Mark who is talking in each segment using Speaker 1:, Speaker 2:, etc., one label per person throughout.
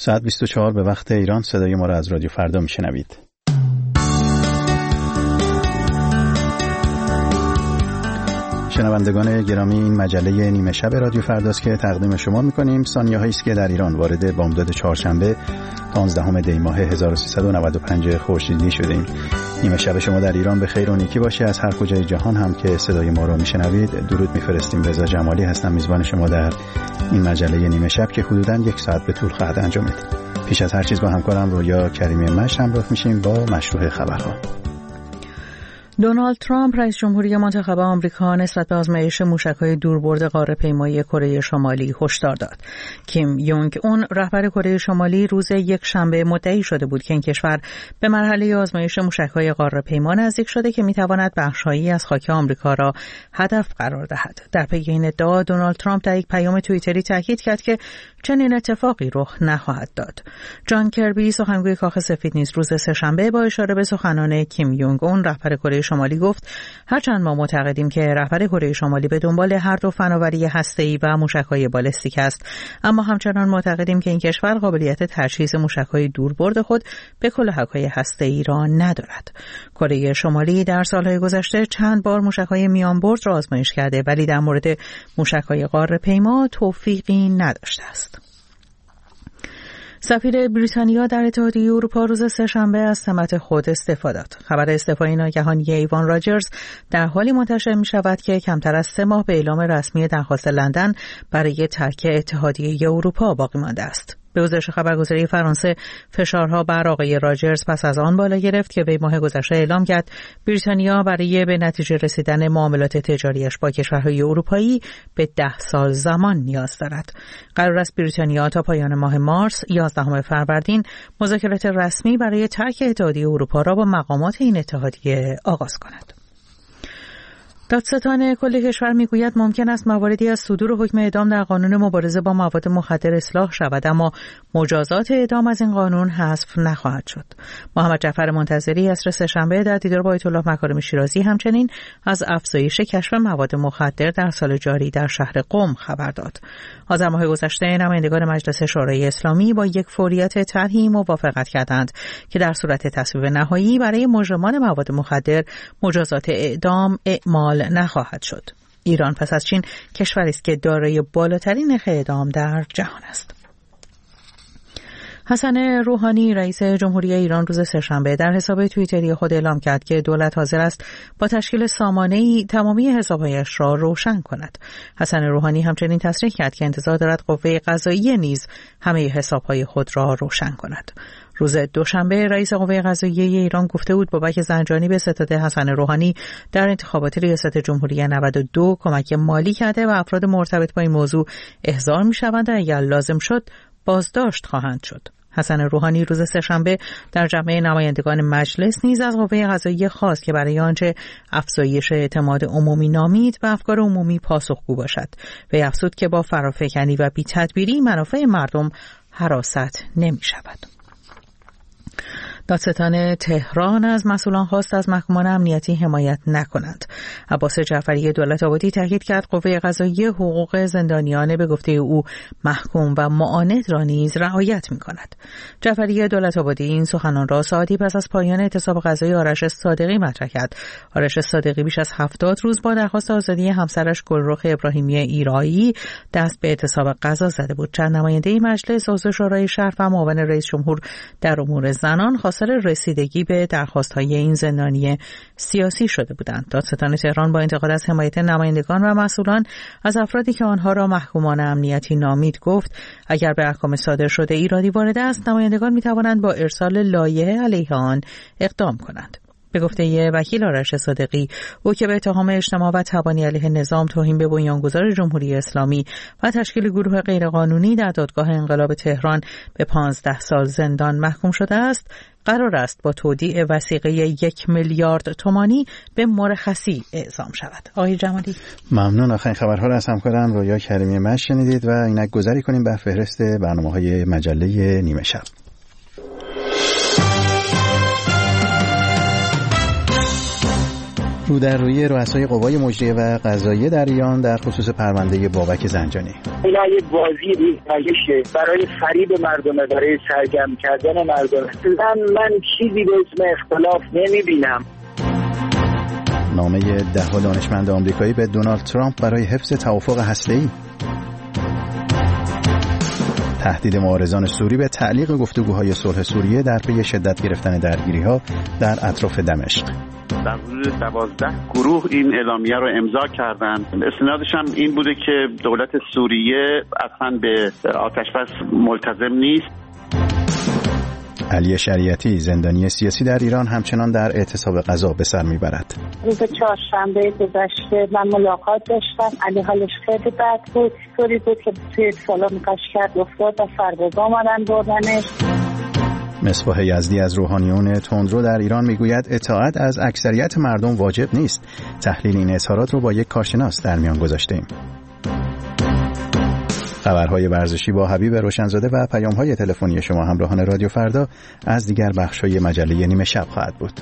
Speaker 1: ساعت 24 به وقت ایران صدای ما را از رادیو فردا میشنوید. شنوندگان گرامی، این مجله نیمه شب رادیو فرداست که تقدیم شما میکنیم. ثانیه‌هایی است که در ایران وارد بامداد چهارشنبه 15 دی ماه 1395 خورشیدی شدیم. نیمه شب شما در ایران به خیر و نیکی باشه. از هر کجای جهان هم که صدای ما رو میشنوید درود میفرستیم. رضا جمالی هستم، میزبان شما در این مجله نیمه شب که حدوداً 1 ساعت به طول خواهد انجامید. پیش از هر چیز با همکارم رویا کریمی مش همراه میشیم با مشروع خبرها.
Speaker 2: دونالد ترامپ رئیس جمهوری منتخب آمریکا نسبت به آزمایش موشک‌های دوربرد قاره‌پیمایی کره شمالی هشدار داد. کیم یونگ اون رهبر کره شمالی روز یکشنبه مدعی شده بود که این کشور به مرحله آزمایش موشک‌های قاره‌پیما نزدیک شده که می‌تواند بخش‌هایی از خاک آمریکا را هدف قرار دهد. در پی این ادعا دونالد ترامپ در یک پیام توییتری تاکید کرد که چنین اتفاقی رخ نخواهد داد. جان کربی سخنگوی کاخ سفید نیز روز سه‌شنبه با اشاره به سخنان کیم یونگ اون رهبر کره شمالی گفت هرچند ما معتقدیم که رهبر کره شمالی به دنبال هر دو فناوری هسته‌ای و موشک‌های بالستیک است، اما همچنان معتقدیم که این کشور قابلیت تجهیز موشک‌های دوربرد خود به کلاهک‌های هسته‌ای را ندارد. کره شمالی در سال‌های گذشته چند بار موشک‌های میانبرد را آزمایش کرده، ولی در مورد موشک‌های قاره‌پیما توفیقی نداشته است. سفیر بریتانیا در اتحادیه اروپا روز سه‌شنبه از سمت خود استعفا داد. خبر استعفای ناگهانی ایوان راجرز در حالی منتشر می شود که کمتر از 3 ماه به اعلام رسمی درخواست لندن برای ترک اتحادیه اروپا باقی مانده است. به گزارش خبرگزاری فرانسه، فشارها بر آقای راجرز پس از آن بالا گرفت که وی ماه گذشته اعلام کرد بریتانیا برای به نتیجه رسیدن معاملات تجاریش با کشورهای اروپایی به 10 سال زمان نیاز دارد. قرار است بریتانیا تا پایان ماه مارس 11 فروردین مذاکرات رسمی برای ترک اتحادیه اروپا را با مقامات این اتحادیه آغاز کند. دادستان کل کشور میگوید ممکن است مواردی از صدور حکم اعدام در قانون مبارزه با مواد مخدر اصلاح شود، اما مجازات اعدام از این قانون حذف نخواهد شد. محمد جعفر منتظری عصر سه‌شنبه در دیدار با آیت الله مکارم شیرازی همچنین از افزایش کشف مواد مخدر در سال جاری در شهر قم خبر داد. آذر ماه گذشته نمایندگان مجلس شورای اسلامی با یک فوریت طرحی موافقت کردند که در صورت تصویب نهایی برای مجرمان مواد مخدر مجازات اعدام اعمال نخواهد شد. ایران پس از چین کشوری است که دارای بالاترین نرخ اعدام در جهان است. حسن روحانی رئیس جمهوری ایران روز سه‌شنبه در حساب توییتری خود اعلام کرد که دولت حاضر است با تشکیل سامانه‌ای تمامی حساب‌هایش را روشن کند. حسن روحانی همچنین تصریح کرد که انتظار دارد قوه قضاییه نیز همه حساب‌های خود را روشن کند. روز دوشنبه رئیس قوه قضاییه ایران گفته بود بابک زنجانی به ستاد حسن روحانی در انتخابات ریاست جمهوری 92 کمک مالی کرده و افراد مرتبط با این موضوع احضار می‌شوند و اگر لازم شد بازداشت خواهند شد. حسن روحانی روز سه‌شنبه در جمع نمایندگان مجلس نیز از قوه قضاییه خواست که برای آنچه افزایش اعتماد عمومی نامید به افکار عمومی پاسخگو باشد. وی افزود که با فرافکنی و بی‌تدبیری منافع مردم هراست نمی‌شود. دادستان تهران از مسئولان خواست از محکومان امنیتی حمایت نکنند. عباس جعفری دولت‌آبادی تاکید کرد قوه قضاییه حقوق زندانیان به گفته او محکوم و معاند را نیز رعایت می‌کند. جعفری دولت‌آبادی این سخنان را ساعتی پس از پایان اعتصاب غذایی آرش صادقی مطرح کرد. آرش صادقی بیش از 70 روز با درخواست آزادی همسرش گلرخ ابراهیمی ایرایی دست به اعتصاب غذا زده بود. چند نماینده مجلس، عضو شورای شهر و معاون رئیس جمهور در امور زنان حاصل رسیدگی به درخواست‌های این زندانی سیاسی شده بودند. دادستان تهران با انتقاد از حمایت نمایندگان و مسئولان از افرادی که آنها را محکومان امنیتی نامید گفت اگر به احکام صادر شده ایرادی وارد است نمایندگان می‌توانند با ارسال لایحه علیه آن اقدام کنند. به گفته وکیل آرش صادقی، او که به اتهام اجتماع و تبانی علیه نظام، توهین به بنیانگذار جمهوری اسلامی و تشکیل گروه غیرقانونی در دادگاه انقلاب تهران به 15 سال زندان محکوم شده است، قرار است با تودیع وثیقه 1 میلیارد تومانی به مرخصی اعزام شود. آقای جمالی،
Speaker 1: ممنون. آخرین خبرها را از همکارم رویا کریمی مش شنیدید و اینک گذاری کنیم به فهرست برنامه‌های مجله نیمه شب. رو در روی رؤسای قوای مجریه و قضاییه در ایران در خصوص پرونده بابک زنجانی.
Speaker 3: اینا یک بازی روزمایشه برای فریب مردم، برای سرگرم کردن مردم. من چیزی به اسم اختلاف نمیبینم.
Speaker 1: نامه 10 دانشمند آمریکایی به دونالد ترامپ برای حفظ توافق هسته‌ای. تهدید معارضان سوری به تعلیق گفتگوهای صلح سوریه در پی شدت گرفتن درگیری‌ها در اطراف دمشق.
Speaker 4: در حدود 12 گروه این اعلامیه رو امضا کردند. استنادش هم این بوده که دولت سوریه اصلا به آتش‌بس ملتزم نیست.
Speaker 1: علی شریعتی، زندانی سیاسی در ایران، همچنان در اعتصاب غذا به سر میبرد.
Speaker 5: روز چهارشنبه گذشته من ملاقات داشتم. علی حالش خیلی بد بود. طوری بود که توی سالن قشقرد افتاد و سربازا آمدن بردنش.
Speaker 1: مصباح یزدی از روحانیون تندرو در ایران میگوید اطاعت از اکثریت مردم واجب نیست. تحلیل این اظهارات رو با یک کارشناس در میان گذاشتیم. خبرهای ورزشی با حبیب روشنزاده و پیام‌های تلفنی شما همراهان رادیو فردا از دیگر بخش‌های مجله نیمه شب خواهد بود.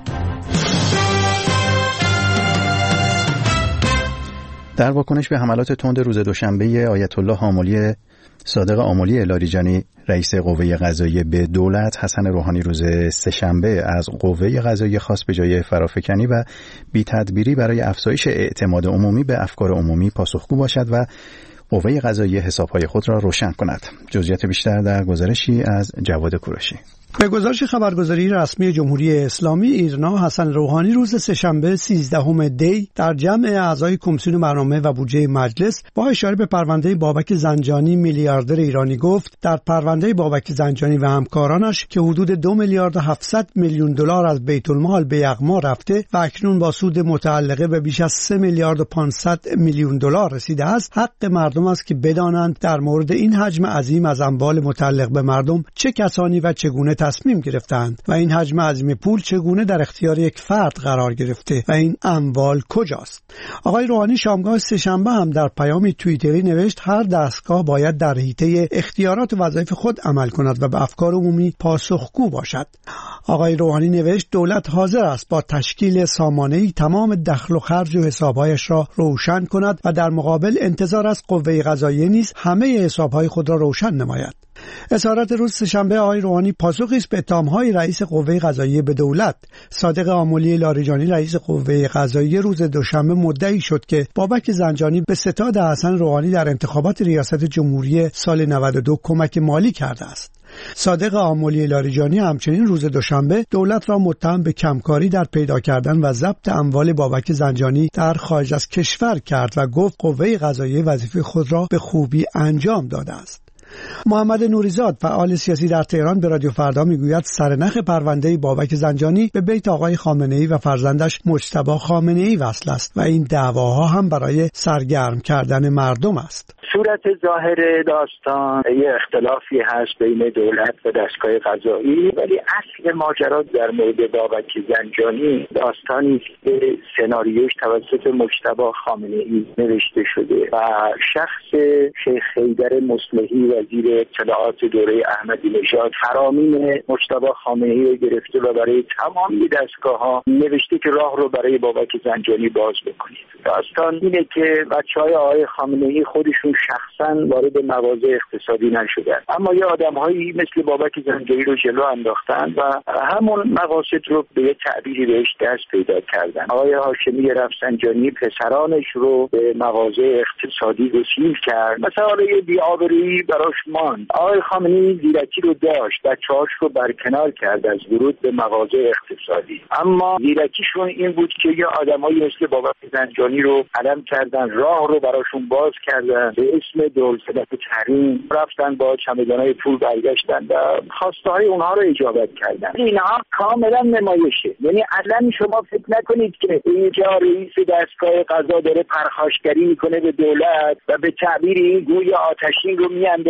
Speaker 1: در واکنش به حملات تند روز دوشنبه آیت الله صادق آملی لاریجانی رئیس قوه قضاییه به دولت، حسن روحانی روز سه‌شنبه از قوه قضاییه خواست به جای فرافکنی و بی‌تدبیری برای افزایش اعتماد عمومی به افکار عمومی پاسخگو باشد و قوه قضاییه حسابهای خود را روشن کند. جزئیات بیشتر در گزارشی از جواد کوروشی.
Speaker 6: به گزارش خبرگزاری رسمی جمهوری اسلامی ایرنا، حسن روحانی روز سه‌شنبه 13 دی در جمع اعضای کمیسیون برنامه و بودجه مجلس با اشاره به پرونده بابک زنجانی میلیاردر ایرانی گفت در پرونده بابک زنجانی و همکارانش که حدود 2 میلیارد و 700 میلیون دلار از بیت المال به یغما رفته و اکنون با سود متعلقه به بیش از 3 میلیارد و 500 میلیون دلار رسیده است، حق مردم است که بدانند در مورد این حجم عظیم از اموال متعلق به مردم چه کسانی و چگونه تصمیم گرفتند و این حجم عظیم پول چگونه در اختیار یک فرد قرار گرفته و این اموال کجاست. آقای روحانی شامگاه سه‌شنبه هم در پیامی توییتری نوشت هر دستگاه باید در حیطه اختیارات و وظایف خود عمل کند و به افکار عمومی پاسخگو باشد. آقای روحانی نوشت دولت حاضر است با تشکیل سامانه‌ای تمام دخل و خرج و حسابهایش را روشن کند و در مقابل انتظار از قوه قضاییه نیز همه حسابهای خود را روشن نماید. اظهارات روز سه‌شنبه آقای روحانی پاسخی است به اتهام‌های رئیس قوه قضاییه به دولت. صادق آملی لاریجانی رئیس قوه قضاییه روز دوشنبه مدعی شد که بابک زنجانی به ستاد حسن روحانی در انتخابات ریاست جمهوری سال 92 کمک مالی کرده است. صادق آملی لاریجانی همچنین روز دوشنبه دولت را متهم به کمکاری در پیدا کردن و ضبط اموال بابک زنجانی در خارج از کشور کرد و گفت قوه قضاییه وظیفه خود را به خوبی انجام داده است. محمد نوریزاد فعال سیاسی در تهران به رادیو فردا میگوید سرنخ پرونده بابک زنجانی به بیت آقای خامنه‌ای و فرزندش مجتبی خامنه‌ای وصل است و این دعواها هم برای سرگرم کردن مردم است.
Speaker 3: صورت ظاهر داستان یه اختلافی هست بین دولت و دستگاه قضایی، ولی اصل ماجرا در مورد بابک زنجانی داستانی است که سناریوش توسط مجتبی خامنه‌ای نوشته شده و شخص شیخ حیدر مصلحی وزیر اطلاعات دوره احمدی نژاد فرامین مجتبی خامنه‌ای رو گرفته و برای تمامی دستگاه‌ها نوشته که راه رو برای بابک زنجانی باز بکنید. داستان اینه که بچه‌های آقای خامنه‌ای خودشون شخصا وارد مواضع اقتصادی نشدن، اما یه آدم‌هایی مثل بابک زنجانی رو جلو انداختن و همون مقاصد رو به یه تعبیری بهش دست پیدا کردن. آقای هاشمی رفسنجانی پسرانش رو به مواضع اقتصادی وسیل کرد، مثلا یه بی‌آبرویی براش ماند. آقای خامنه‌ای زیرکی رو داشت، بچه‌هاش رو برکنار کرد از ورود به مواضع اقتصادی، اما زیرکیشون این بود که یه آدمایی مثل بابک زنجانی رو علم کردن، راه رو براشون باز کردن، به اسم دولت تحریم رفتن با چمدانای پول برگشتن و خواسته های اونها رو اجابت کردن. اینها کاملا نمایشه. یعنی اصلا شما فکر نکنید که اینجا رئیس دستگاه قضا داره پرخاشگری میکنه به دولت و به تعبیر این گوی آتشین رو میاندازه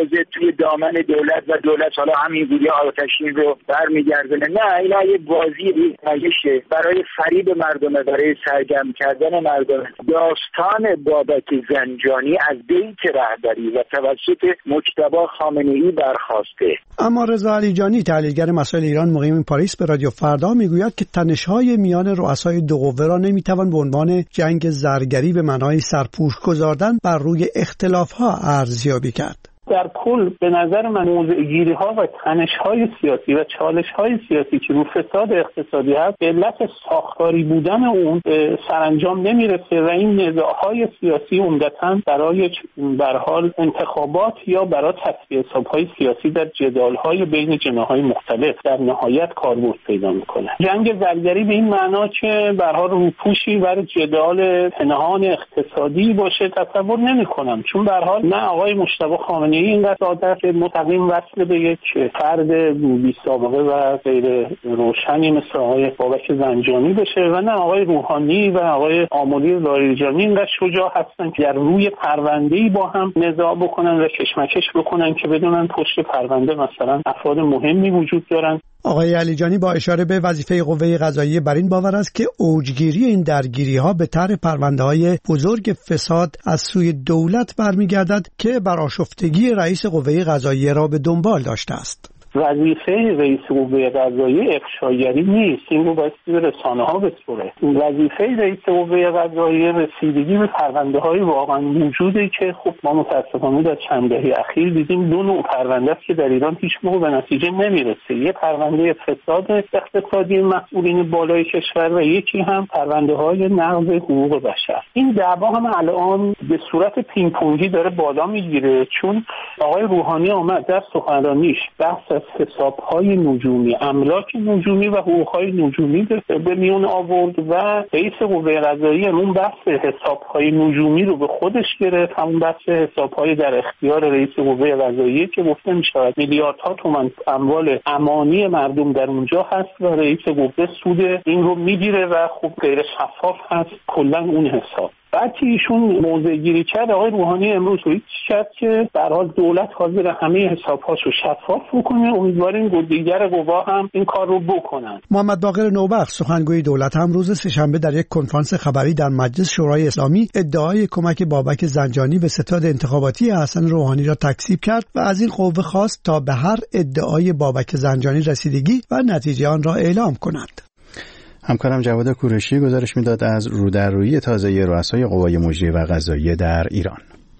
Speaker 3: میندازه توی دامن دولت و دولت حالا همینجوری آتشین رو برمیگردونه. نه، اینا یه بازی ریزشه برای فریب مردم، برای سرگرم کردن مردم. داستان بابک زنجانی از بیت رهبری و توسط مجتبی خامنه‌ای برخاسته.
Speaker 6: اما رضا علیجانی تحلیلگر مسائل ایران مقیم پاریس به رادیو فردا میگوید که تنش‌های میان رؤسای دو قوه را نمیتوان به عنوان جنگ زرگری به معنای سرپوش گذاردن بر روی اختلاف‌ها ارزیابی کرد.
Speaker 7: در کل به نظر من موضع‌گیری‌ها و تنش‌های سیاسی و چالش‌های سیاسی که رو فساد اقتصادی هست به علت ساختاری بودن اون سرانجام نمیرسه و این نزاع‌های سیاسی عمدتاً برای به هر حال انتخابات یا برای تصفیه حساب‌های سیاسی در جدال‌های بین جناح‌های مختلف در نهایت کاربرد پیدا می‌کنه. جنگ زرگری به این معنا که به هر حال روپوشی برای جدال پنهان اقتصادی باشه تصور نمی‌کنم، چون به هر حال نه آقای مجتبی خامنه‌ای اینقدر عادت مستقیم وصل به یک فرد بی سابقه و غیر روشنی مثل آقای بابک زنجانی بشه و نه آقای روحانی و آقای آملی لاریجانی اینقدر شجاع هستن که در روی پرونده‌ای با هم نزاع بکنن و کشمکش بکنن که بدونن پشت پرونده مثلا افراد مهمی وجود دارن.
Speaker 6: آقای علیجانی با اشاره به وظیفه قوه قضاییه بر این باور است که اوجگیری این درگیری‌ها به طرح پرونده‌های بزرگ فساد از سوی دولت برمیگردد که بر آشفتگی رئیس قوه قضاییه را به دنبال داشته است.
Speaker 7: وظیفه رئیس قوه قضاییه افشاگری نیست، این رو باید به رسانه‌ها بسپره. وظیفه رئیس قوه قضاییه رسیدگی به پرونده‌های واقعا موجوده که خب ما متأسفانه در چند دهه اخیر دیدیم دو نوع پرونده است که در ایران هیچ موقع به نتیجه نمیرسه. یه پرونده فساد اقتصادی مسئولین بالای کشور و یکی هم پرونده‌های نقض حقوق بشر. این دعوا هم الان به صورت پینگ پونگی داره بالا میگیره، چون آقای روحانی آمد در سخنرانیش بحث از حساب‌های نجومی، املاک نجومی و حقوق‌های نجومی به میون آورد و رئیس قوه قضاییه اون بحث حساب‌های نجومی رو به خودش گرفت، همون بحث حساب‌های در اختیار رئیس قوه قضاییه که گفته می‌شود میلیاردها تومان اموال امانی مردم در اونجا هست و رئیس قوه سود این رو میگیره و خب غیر شفاف هست کلا اون حساب. بعد که ایشون موضع گیری کرد آقای روحانی امروز توییت کرد که در حال دولت حاضر همه حساب‌هاشو شفاف بکنه، امیدواریم دیگر قوا هم این کار رو بکنن.
Speaker 6: محمد باقر نوبخت سخنگوی دولت هم روز سه‌شنبه در یک کنفرانس خبری در مجلس شورای اسلامی ادعای کمک بابک زنجانی به ستاد انتخاباتی حسن روحانی را تکذیب کرد و از این قوه خواست تا به هر ادعای بابک زنجانی رسیدگی و نتیجه آن را اعلام کند.
Speaker 1: همکارم جواد کوروشی گزارش میداد از رودررویی تازه رؤسای قوای مجریه و قضاییه در ایران.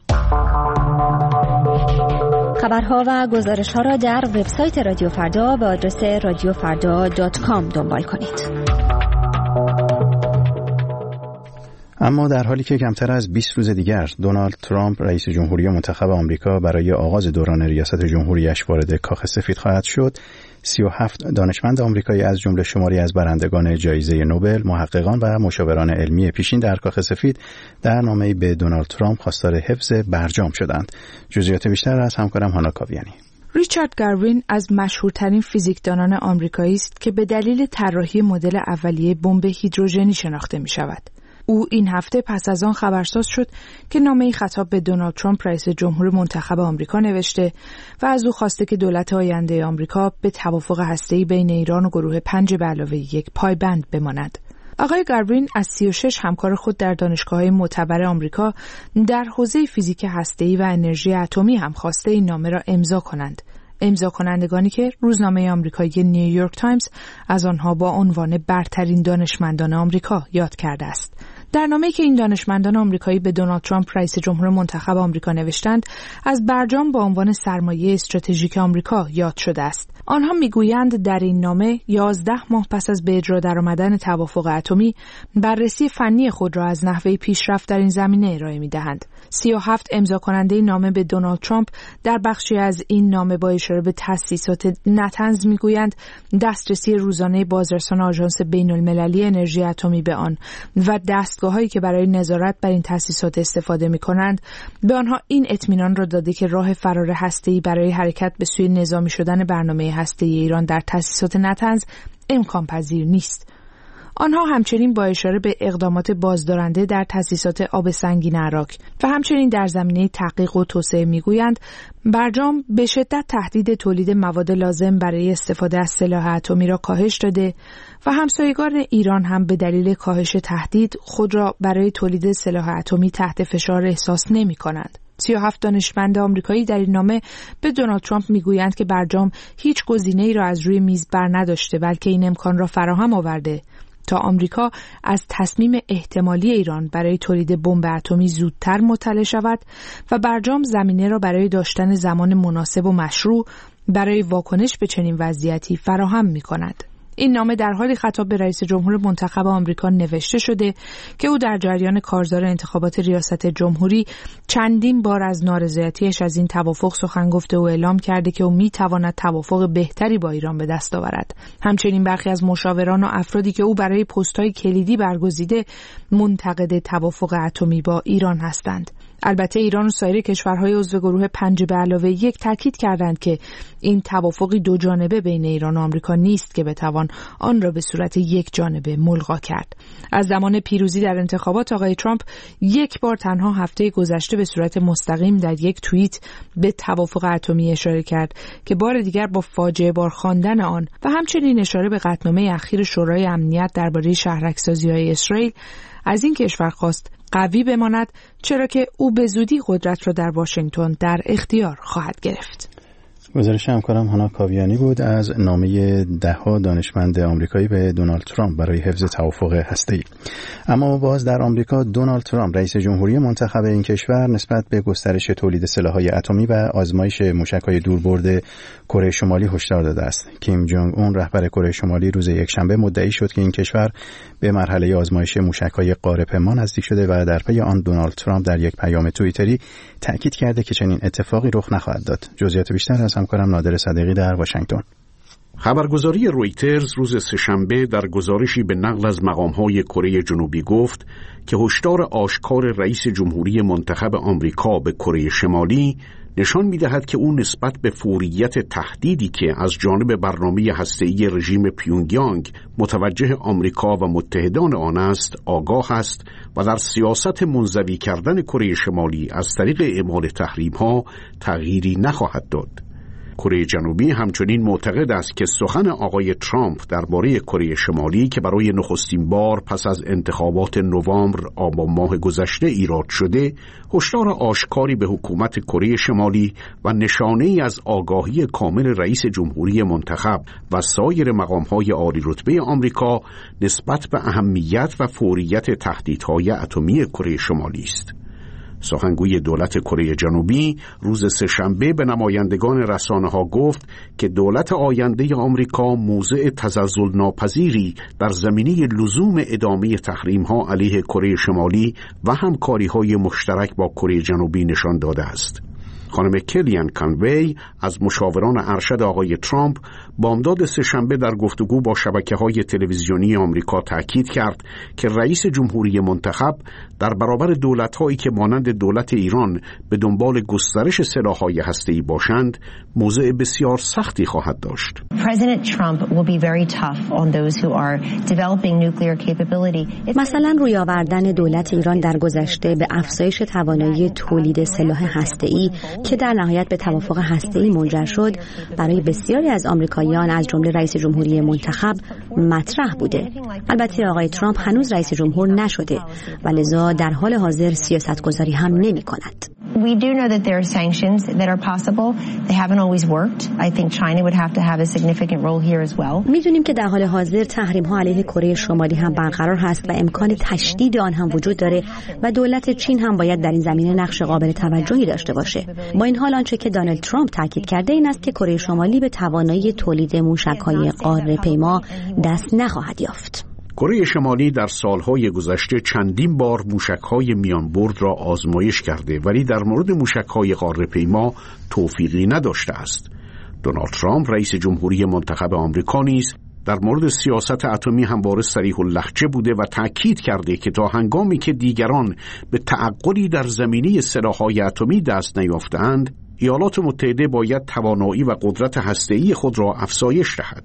Speaker 8: خبرها و گزارش‌ها را در وبسایت رادیو فردا به آدرس radiofarda.com دنبال کنید.
Speaker 1: اما در حالی که کمتر از 20 روز دیگر دونالد ترامپ رئیس جمهوری منتخب آمریکا برای آغاز دوران ریاست جمهوریش وارد کاخ سفید خواهد شد، 37 دانشمند آمریکایی از جمله شماری از برندگان جایزه نوبل، محققان و مشاوران علمی پیشین در کاخ سفید در نامه‌ای به دونالد ترامپ خواستار حفظ برجام شدند. جزئیات بیشتر از همکارم هانا کاویانی.
Speaker 9: ریچارد گاروین از مشهورترین فیزیکدانان آمریکایی است که به دلیل طراحی مدل اولیه بمب هیدروژنی شناخته می‌شود. او این هفته پس از آن خبرساز شد که نامه‌ای خطاب به دونالد ترامپ رئیس جمهور منتخب آمریکا نوشته و از او خواسته که دولت آینده آمریکا به توافق هسته‌ای بین ایران و گروه 5+1 پایبند بماند. آقای گاروین از 36 همکار خود در دانشگاه‌های معتبر آمریکا در حوزه فیزیک هسته‌ای و انرژی اتمی هم خواسته این نامه را امضا کنند. امضا کنندگانی که روزنامه آمریکایی نیویورک تایمز از آنها با عنوان برترین دانشمندان آمریکا یاد کرده است. در نامه‌ای که این دانشمندان آمریکایی به دونالد ترامپ رئیس جمهور منتخب آمریکا نوشتند، از برجام با عنوان سرمایه استراتژیک آمریکا یاد شده است. آنها میگویند در این نامه 11 ماه پس از به اجرا درآمدن توافق اتمی، بررسی فنی خود را از نحوه پیشرفت در این زمینه ارائه می‌دهند. 37 امضا کننده نامه به دونالد ترامپ در بخشی از این نامه با اشاره به تأسیسات نتنز میگویند دسترسی روزانه بازرسان آژانس بین‌المللی انرژی اتمی به آن و دستگاه‌هایی که برای نظارت بر این تأسیسات استفاده می‌کنند به آنها این اطمینان را داده که راه فرار هسته‌ای برای حرکت به سوی نظامی شدن برنامه هسته‌ای ایران در تأسیسات نتنز امکان پذیر نیست. آنها همچنین با اشاره به اقدامات بازدارنده در تأسیسات آب سنگین عراق و همچنین در زمینه تحقیق و توسعه میگویند برجام به شدت تهدید تولید مواد لازم برای استفاده از سلاح اتمی را کاهش داده و همسایگان ایران هم به دلیل کاهش تهدید خود را برای تولید سلاح اتمی تحت فشار احساس نمی‌کنند. 37 دانشمند آمریکایی در این نامه به دونالد ترامپ میگویند که برجام هیچ گزینه‌ای را از روی میز بر نداشته بلکه این امکان را فراهم آورده تا آمریکا از تصمیم احتمالی ایران برای تولید بمب اتمی زودتر مطلع شود و برجام زمینه را برای داشتن زمان مناسب و مشروع برای واکنش به چنین وضعیتی فراهم می‌کند. این نامه در حالی خطاب به رئیس جمهور منتخب آمریکا نوشته شده که او در جریان کارزار انتخابات ریاست جمهوری چندین بار از نارضایتیش از این توافق سخن گفته و اعلام کرده که او میتواند توافق بهتری با ایران به دست آورد. همچنین برخی از مشاوران و افرادی که او برای پست‌های کلیدی برگزیده منتقد توافق اتمی با ایران هستند. البته ایران و سایر کشورهای عضو گروه 5+1 تاکید کردند که این توافقی دو جانبه بین ایران و آمریکا نیست که بتوان آن را به صورت یک جانبه ملغا کرد. از زمان پیروزی در انتخابات آقای ترامپ یک بار تنها هفته گذشته به صورت مستقیم در یک توییت به توافق اتمی اشاره کرد که بار دیگر با فاجعه بار خواندن آن و همچنین اشاره به قطعنامه اخیر شورای امنیت درباره شهرک‌سازی‌های اسرائیل از این کشور خواست قوی بماند، چرا که او به زودی قدرت را در واشنگتن در اختیار خواهد گرفت.
Speaker 1: گزارش همکارم هانا کاویانی بود از نامه 10 دانشمند آمریکایی به دونالد ترامپ برای حفظ توافق هسته‌ای. اما باز در آمریکا دونالد ترامپ رئیس جمهوری منتخب این کشور نسبت به گسترش تولید سلاح‌های اتمی و آزمایش موشک‌های دوربرد کره شمالی هشدار داده است. کیم جونگ اون رهبر کره شمالی روز یکشنبه مدعی شد که این کشور به مرحله آزمایش موشک‌های قاره‌پیما نزدیک شده و در پی آن دونالد ترامپ در یک پیام توییتری تاکید کرده که چنین اتفاقی رخ نخواهد داد. جزئیات بیشتر از همکارم نادر صدیقی در واشنگتن.
Speaker 10: خبرگزاری رویترز روز سه‌شنبه در گزارشی به نقل از مقام‌های کره جنوبی گفت که هشدار آشکار رئیس جمهوری منتخب آمریکا به کره شمالی نشان می‌دهد که او نسبت به فوریت تهدیدی که از جانب برنامه هسته‌ای رژیم پیونگیانگ متوجه آمریکا و متحدان آن است آگاه است و در سیاست منزوی کردن کره شمالی از طریق اعمال تحریم‌ها تغییری نخواهد داد. کره جنوبی همچنین معتقد است که سخن آقای ترامپ درباره کره شمالی که برای نخستین بار پس از انتخابات نوامبر آبان ماه گذشته ایراد شده، هشدار آشکاری به حکومت کره شمالی و نشانه‌ای از آگاهی کامل رئیس جمهوری منتخب و سایر مقام‌های عالی رتبه آمریکا نسبت به اهمیت و فوریت تهدیدهای اتمی کره شمالی است. سخنگوی دولت کره جنوبی روز سه‌شنبه به نمایندگان رسانه‌ها گفت که دولت آینده آمریکا موضع تزلزل ناپذیری در زمینه لزوم ادامه تحریم‌ها علیه کره شمالی و همکاری‌های مشترک با کره جنوبی نشان داده است. خانم کلیان کانوی از مشاوران ارشد آقای ترامپ بامداد سه‌شنبه در گفتگو با شبکه‌های تلویزیونی آمریکا تاکید کرد که رئیس جمهوری منتخب در برابر دولت‌هایی که مانند دولت ایران به دنبال گسترش سلاح‌های هسته‌ای باشند، موضع بسیار سختی خواهد داشت.
Speaker 8: مثلا روی آوردن دولت ایران در گذشته به افزایش توانایی تولید سلاح هسته‌ای که در نهایت به توافق هسته‌ای منجر شد، برای بسیاری از آمریکاییان از جمله رئیس جمهوری منتخب مطرح بوده. البته آقای ترامپ هنوز رئیس جمهور نشده و لذا در حال حاضر سیاستگذاری هم نمی‌کند.
Speaker 11: We do know that there are sanctions that are possible. They haven't always worked. I think China would have to have a significant role here as well.
Speaker 8: می‌دونیم که در حال حاضر تحریم‌ها علیه کره شمالی هم برقرار هست و امکان تشدید آن هم وجود داره و دولت چین هم باید در این زمینه نقش قابل توجهی داشته باشه. با این حال آنچه که دونالد ترامپ تاکید کرده این است که کره شمالی به توانایی تولید موشک‌های قاره‌پیما دست نخواهد یافت.
Speaker 10: کره شمالی در سالهای گذشته چندین بار موشک‌های میانبرد را آزمایش کرده ولی در مورد موشک‌های قاره‌پیما توفیقی نداشته است. دونالد ترامپ رئیس جمهوری منتخب آمریکا نیز در مورد سیاست اتمی همواره صریح اللهجه بوده و تأکید کرده که تا هنگامی که دیگران به تعقلی در زمینه سلاح‌های اتمی دست نیافتند، ایالات متحده باید توانایی و قدرت هسته‌ای خود را افزایش دهد.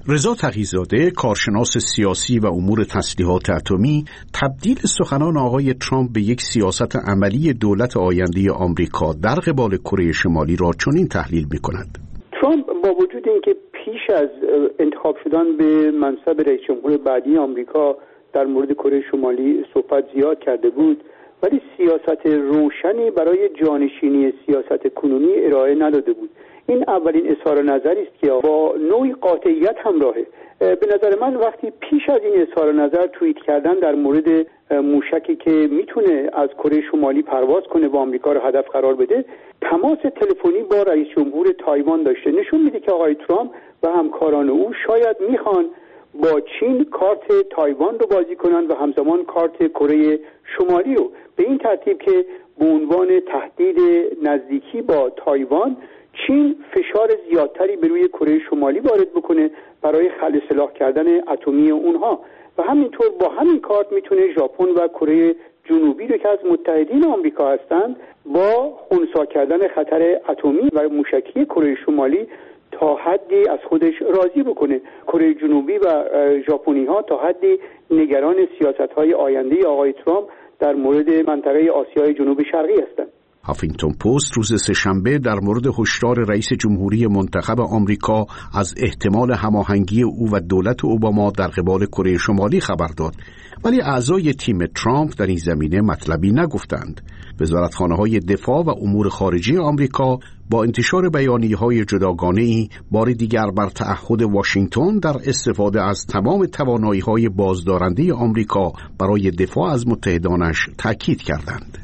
Speaker 10: رضا تقی‌زاده، کارشناس سیاسی و امور تسلیحات اتمی، تبدیل سخنان آقای ترامپ به یک سیاست عملی دولت آینده آمریکا در قبال کره شمالی را چنین تحلیل می‌کند.
Speaker 12: ترامپ با وجود اینکه پیش از انتخاب شدن به منصب رئیس جمهور بعدی آمریکا در مورد کره شمالی صحبت زیاد کرده بود، ولی سیاست روشنی برای جانشینی سیاست کنونی ارائه نداده بود. این اولین اظهار نظری است که با نوعی قاطعیت همراهه. به نظر من وقتی پیش از این اظهار نظر توییت کردن در مورد موشکی که میتونه از کره شمالی پرواز کنه و آمریکا رو هدف قرار بده، تماس تلفنی با رئیس جمهور تایوان داشته، نشون میده که آقای ترامپ و همکاران او شاید میخوان با چین کارت تایوان رو بازی کنن و همزمان کارت کره شمالی رو، به این ترتیب که به عنوان تهدید نزدیکی با تایوان چین فشار زیادتری به روی کره شمالی وارد بکنه برای خلع سلاح کردن اتمی اونها و همینطور با همین کارت میتونه ژاپن و کره جنوبی رو که از متحدین آمریکا هستند با خنثی کردن خطر اتمی و موشکی کره شمالی تا حدی از خودش راضی بکنه. کره جنوبی و ژاپنی ها تا حدی نگران سیاست‌های آینده آقای ترامپ در مورد منطقه آسیای جنوب شرقی هستند.
Speaker 10: هافینگتون پست روز سه‌شنبه در مورد هشدار رئیس جمهوری منتخب آمریکا از احتمال هماهنگی او و دولت اوباما در قبال کره شمالی خبر داد، ولی اعضای تیم ترامپ در این زمینه مطلبی نگفتند. وزارتخانه‌های دفاع و امور خارجه آمریکا با انتشار بیانیه‌های جداگانه‌ای بار دیگر بر تعهد واشنگتن در استفاده از تمام توانایی‌های بازدارنده آمریکا برای دفاع از متحدانش تاکید کردند.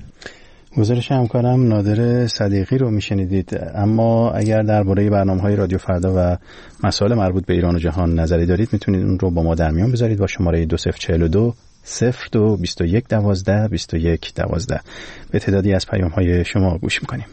Speaker 1: گزارش همکارم نادر صدیقی رو میشنیدید. اما اگر درباره برنامه‌های رادیو فردا و مسائل مربوط به ایران و جهان نظری دارید، میتونید اون رو با ما در میان بذارید با شماره 2042 02 21 12 21 12. به تعدادی از پیام‌های شما گوش می‌کنیم.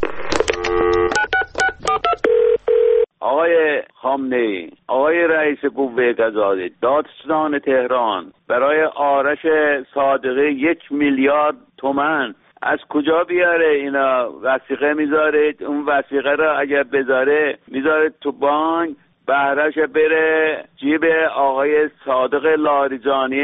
Speaker 13: آقای خامنه‌ای، آقای رئیس قوه قضاییه، دادستان تهران برای آرش صادقی 1 میلیارد تومان از کجا بیاره؟ اینا وثیقه میذارید، اون وثیقه رو اگر بذاره میذاره تو بانک، بهرهش بره جیب آقای صادق لاریجانی.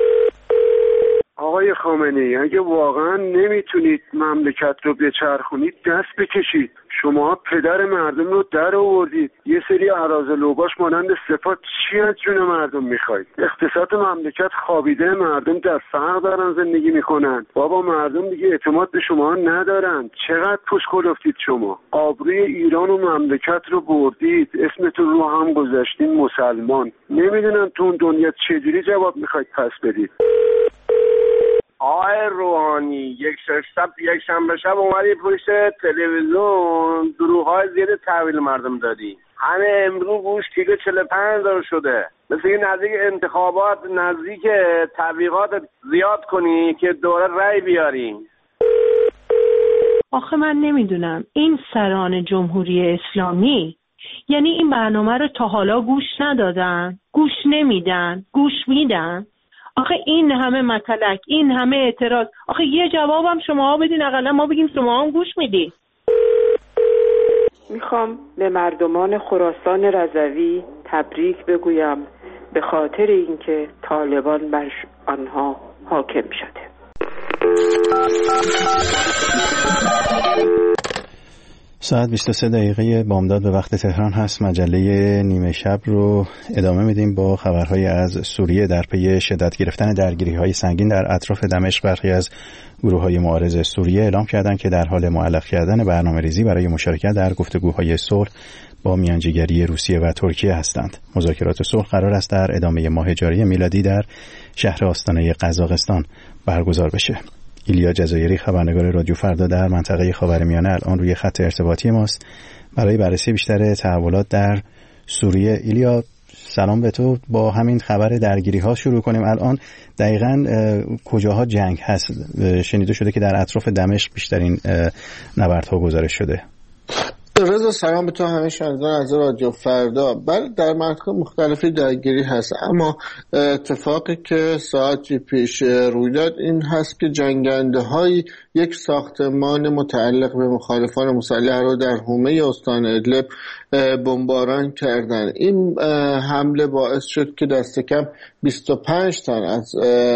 Speaker 14: آقای خامنه‌ای، اگه واقعا نمیتونید مملکت رو بچرخونید دست بکشید. شما پدر مردم رو در آوردید، یه سری اراذل اوباش مانند صفات چی از جون مردم میخواید؟ اقتصاد مملکت خوابیده، مردم در فقر دارن زندگی میکنن. بابا مردم دیگه اعتماد به شما ندارن. چقدر پوست کلفتید شما؟ آبروی ایران و مملکت رو بردید، اسمتون رو هم گذاشتین مسلمان. نمیدونم تو اون دنیا چجوری جواب میخواید پس بدید.
Speaker 15: آقای روحانی، یک شنبه شب اومدی پشت تلویزیون دروغ‌های زیاد تحویل مردم دادی. همه امروز گوش کیلو 45,000 شده. مثل این نزدیک انتخابات، نزدیک تبلیغات زیاد کنی که دوره رأی بیاری.
Speaker 16: آخه من نمیدونم این سران جمهوری اسلامی یعنی این برنامه رو تا حالا گوش ندادن، گوش نمیدن، گوش میدن. آخه این همه مطلق، این همه اعتراض، آخه یه جوابم شما بدین، اقلا ما بگیم شما هم گوش میدین.
Speaker 17: میخوام به مردمان خراسان رضوی تبریک بگویم به خاطر اینکه طالبان بر آنها حاکم شده.
Speaker 1: ساعت 23 دقیقه بامداد به وقت تهران هست. مجله نیمه شب رو ادامه میدیم با خبرهای از سوریه. در پی شدت گرفتن درگیری‌های سنگین در اطراف دمشق، برخی از گروه‌های معارض سوریه اعلام کردند که در حال معلق کردن برنامه‌ریزی برای مشارکت در گفتگوهای صلح با میانجیگری روسیه و ترکیه هستند. مذاکرات صلح قرار است در ادامه ماه جاری میلادی در شهر آستانه قزاقستان برگزار بشه. ایلیا جزایری، خبرنگار رادیو فردا در منطقه خاورمیانه، الان روی خط ارتباطی ماست برای بررسی بیشتر تحولات در سوریه. ایلیا، سلام به تو. با همین خبر درگیری ها شروع کنیم. الان دقیقاً کجاها جنگ هست؟ شنیده شده که در اطراف دمشق بیشترین نبردها گزارش شده.
Speaker 18: رضا سلام به تو، همه شنوندگان از رادیو فردا. بله در مناطق مختلفی درگیری هست، اما اتفاقی که ساعتی پیش روی داد این هست که جنگنده های یک ساختمان متعلق به مخالفان مسلح رو در حومه استان ادلب بمباران کردن. این حمله باعث شد که دست کم 25 تن از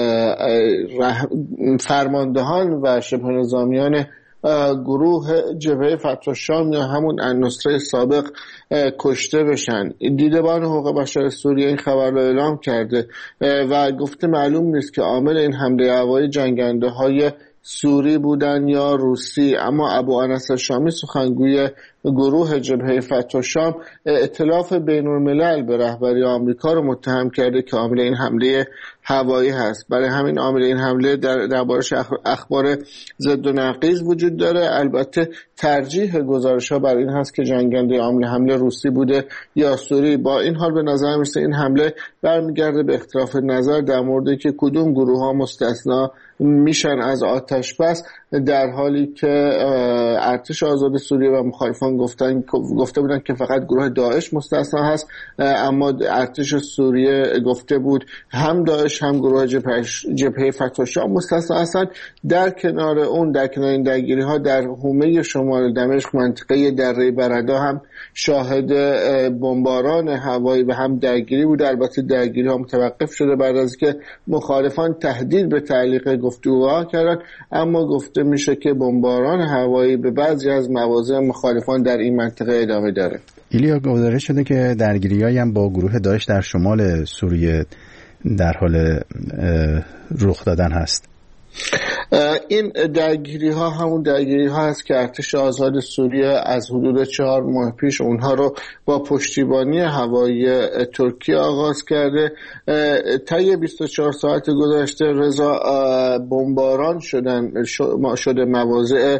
Speaker 18: فرماندهان و شبه نظامیان گروه جبهه فتح الشام یا همون النصره سابق کشته بشن. دیدبان حقوق بشر سوریه این خبر را اعلام کرده و گفته معلوم نیست که عامل این حمله هوایی جنگنده های سوری بودن یا روسی، اما ابو انس شامی سخنگوی گروه جبهه فتح الشام ائتلاف بین‌الملل به رهبری آمریکا رو متهم کرده که عامل این حمله هوایی هست. برای همین عامل این حمله دربارش اخبار ضد و نقیض وجود داره. البته ترجیح گزارش‌ها بر این هست که جنگنده عامل حمله روسی بوده یا سوری. با این حال به نظر میرسه این حمله برمیگرده به اختلاف نظر در مورد که کدوم گروه‌ها مستثنا میشن از آتش بس، در حالی که ارتش آزاد سوریه و مخالفان گفته بودن که فقط گروه داعش مستثنا هست، اما ارتش سوریه گفته بود هم داعش هم گروه جبهه فتح الشام مستثنا هستند. در کنار این درگیری ها در حومه شمال دمشق منطقه دره بردا هم شاهد بمباران هوایی و هم درگیری بود. البته درگیری ها متوقف شده بعد از که مخالفان تهدید به تعلیق گفتگوها کردن، اما گفته میشه که بمباران هوایی به بعضی از مواضع مخالفان در این منطقه ادامه داره.
Speaker 1: ایلیا، گزارش شده که درگیری‌هایی هم با گروه داعش در شمال سوریه در حال رخ دادن هست.
Speaker 18: این درگیری ها همون درگیری ها هست که ارتش آزاد سوریه از حدود 4 ماه پیش اونها رو با پشتیبانی هوایی ترکیه آغاز کرده. طی 24 ساعت گذشته رضا بمباران شده مواضع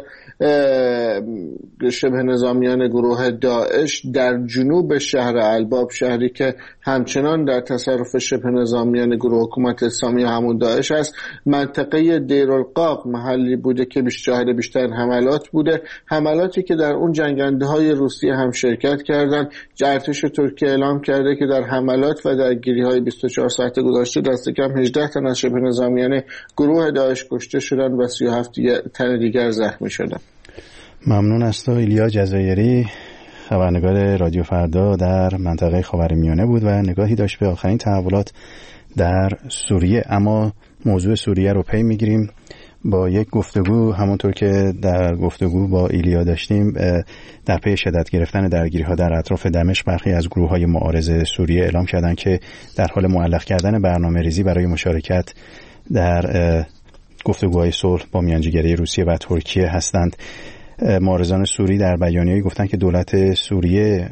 Speaker 18: شبه نظامیان گروه داعش در جنوب شهر الباب، شهری که همچنان در تصرف شبه نظامیان گروه حکومت اسلامی همون داعش است. منطقه دیرالقاق محلی بوده که شاهد بیشتر حملات بوده، حملاتی که در اون جنگنده های روسیه هم شرکت کردن. ارتش ترکیه اعلام کرده که در حملات و درگیری های 24 ساعت گذشته دست کم 18 تن از شبه نظامیان گروه داعش کشته شدن و 37 تن دیگر زخمی شدن.
Speaker 1: ممنون از تو ایلیا جزایری، خبرنگار رادیو فردا در منطقه خاورمیانه بود و نگاهی داشت به آخرین تحولات در سوریه. اما موضوع سوریه رو پی میگیریم با یک گفتگو، همونطور که در گفتگو با ایلیا داشتیم. در پی شدت گرفتن درگیری‌ها در اطراف دمشق، برخی از گروه‌های معارض سوریه اعلام کردند که در حال معلق کردن برنامه‌ریزی برای مشارکت در گفتگوهای صلح با میانجیگری روسیه و ترکیه هستند. معارضان سوری در بیانیه‌ای گفتن که دولت سوریه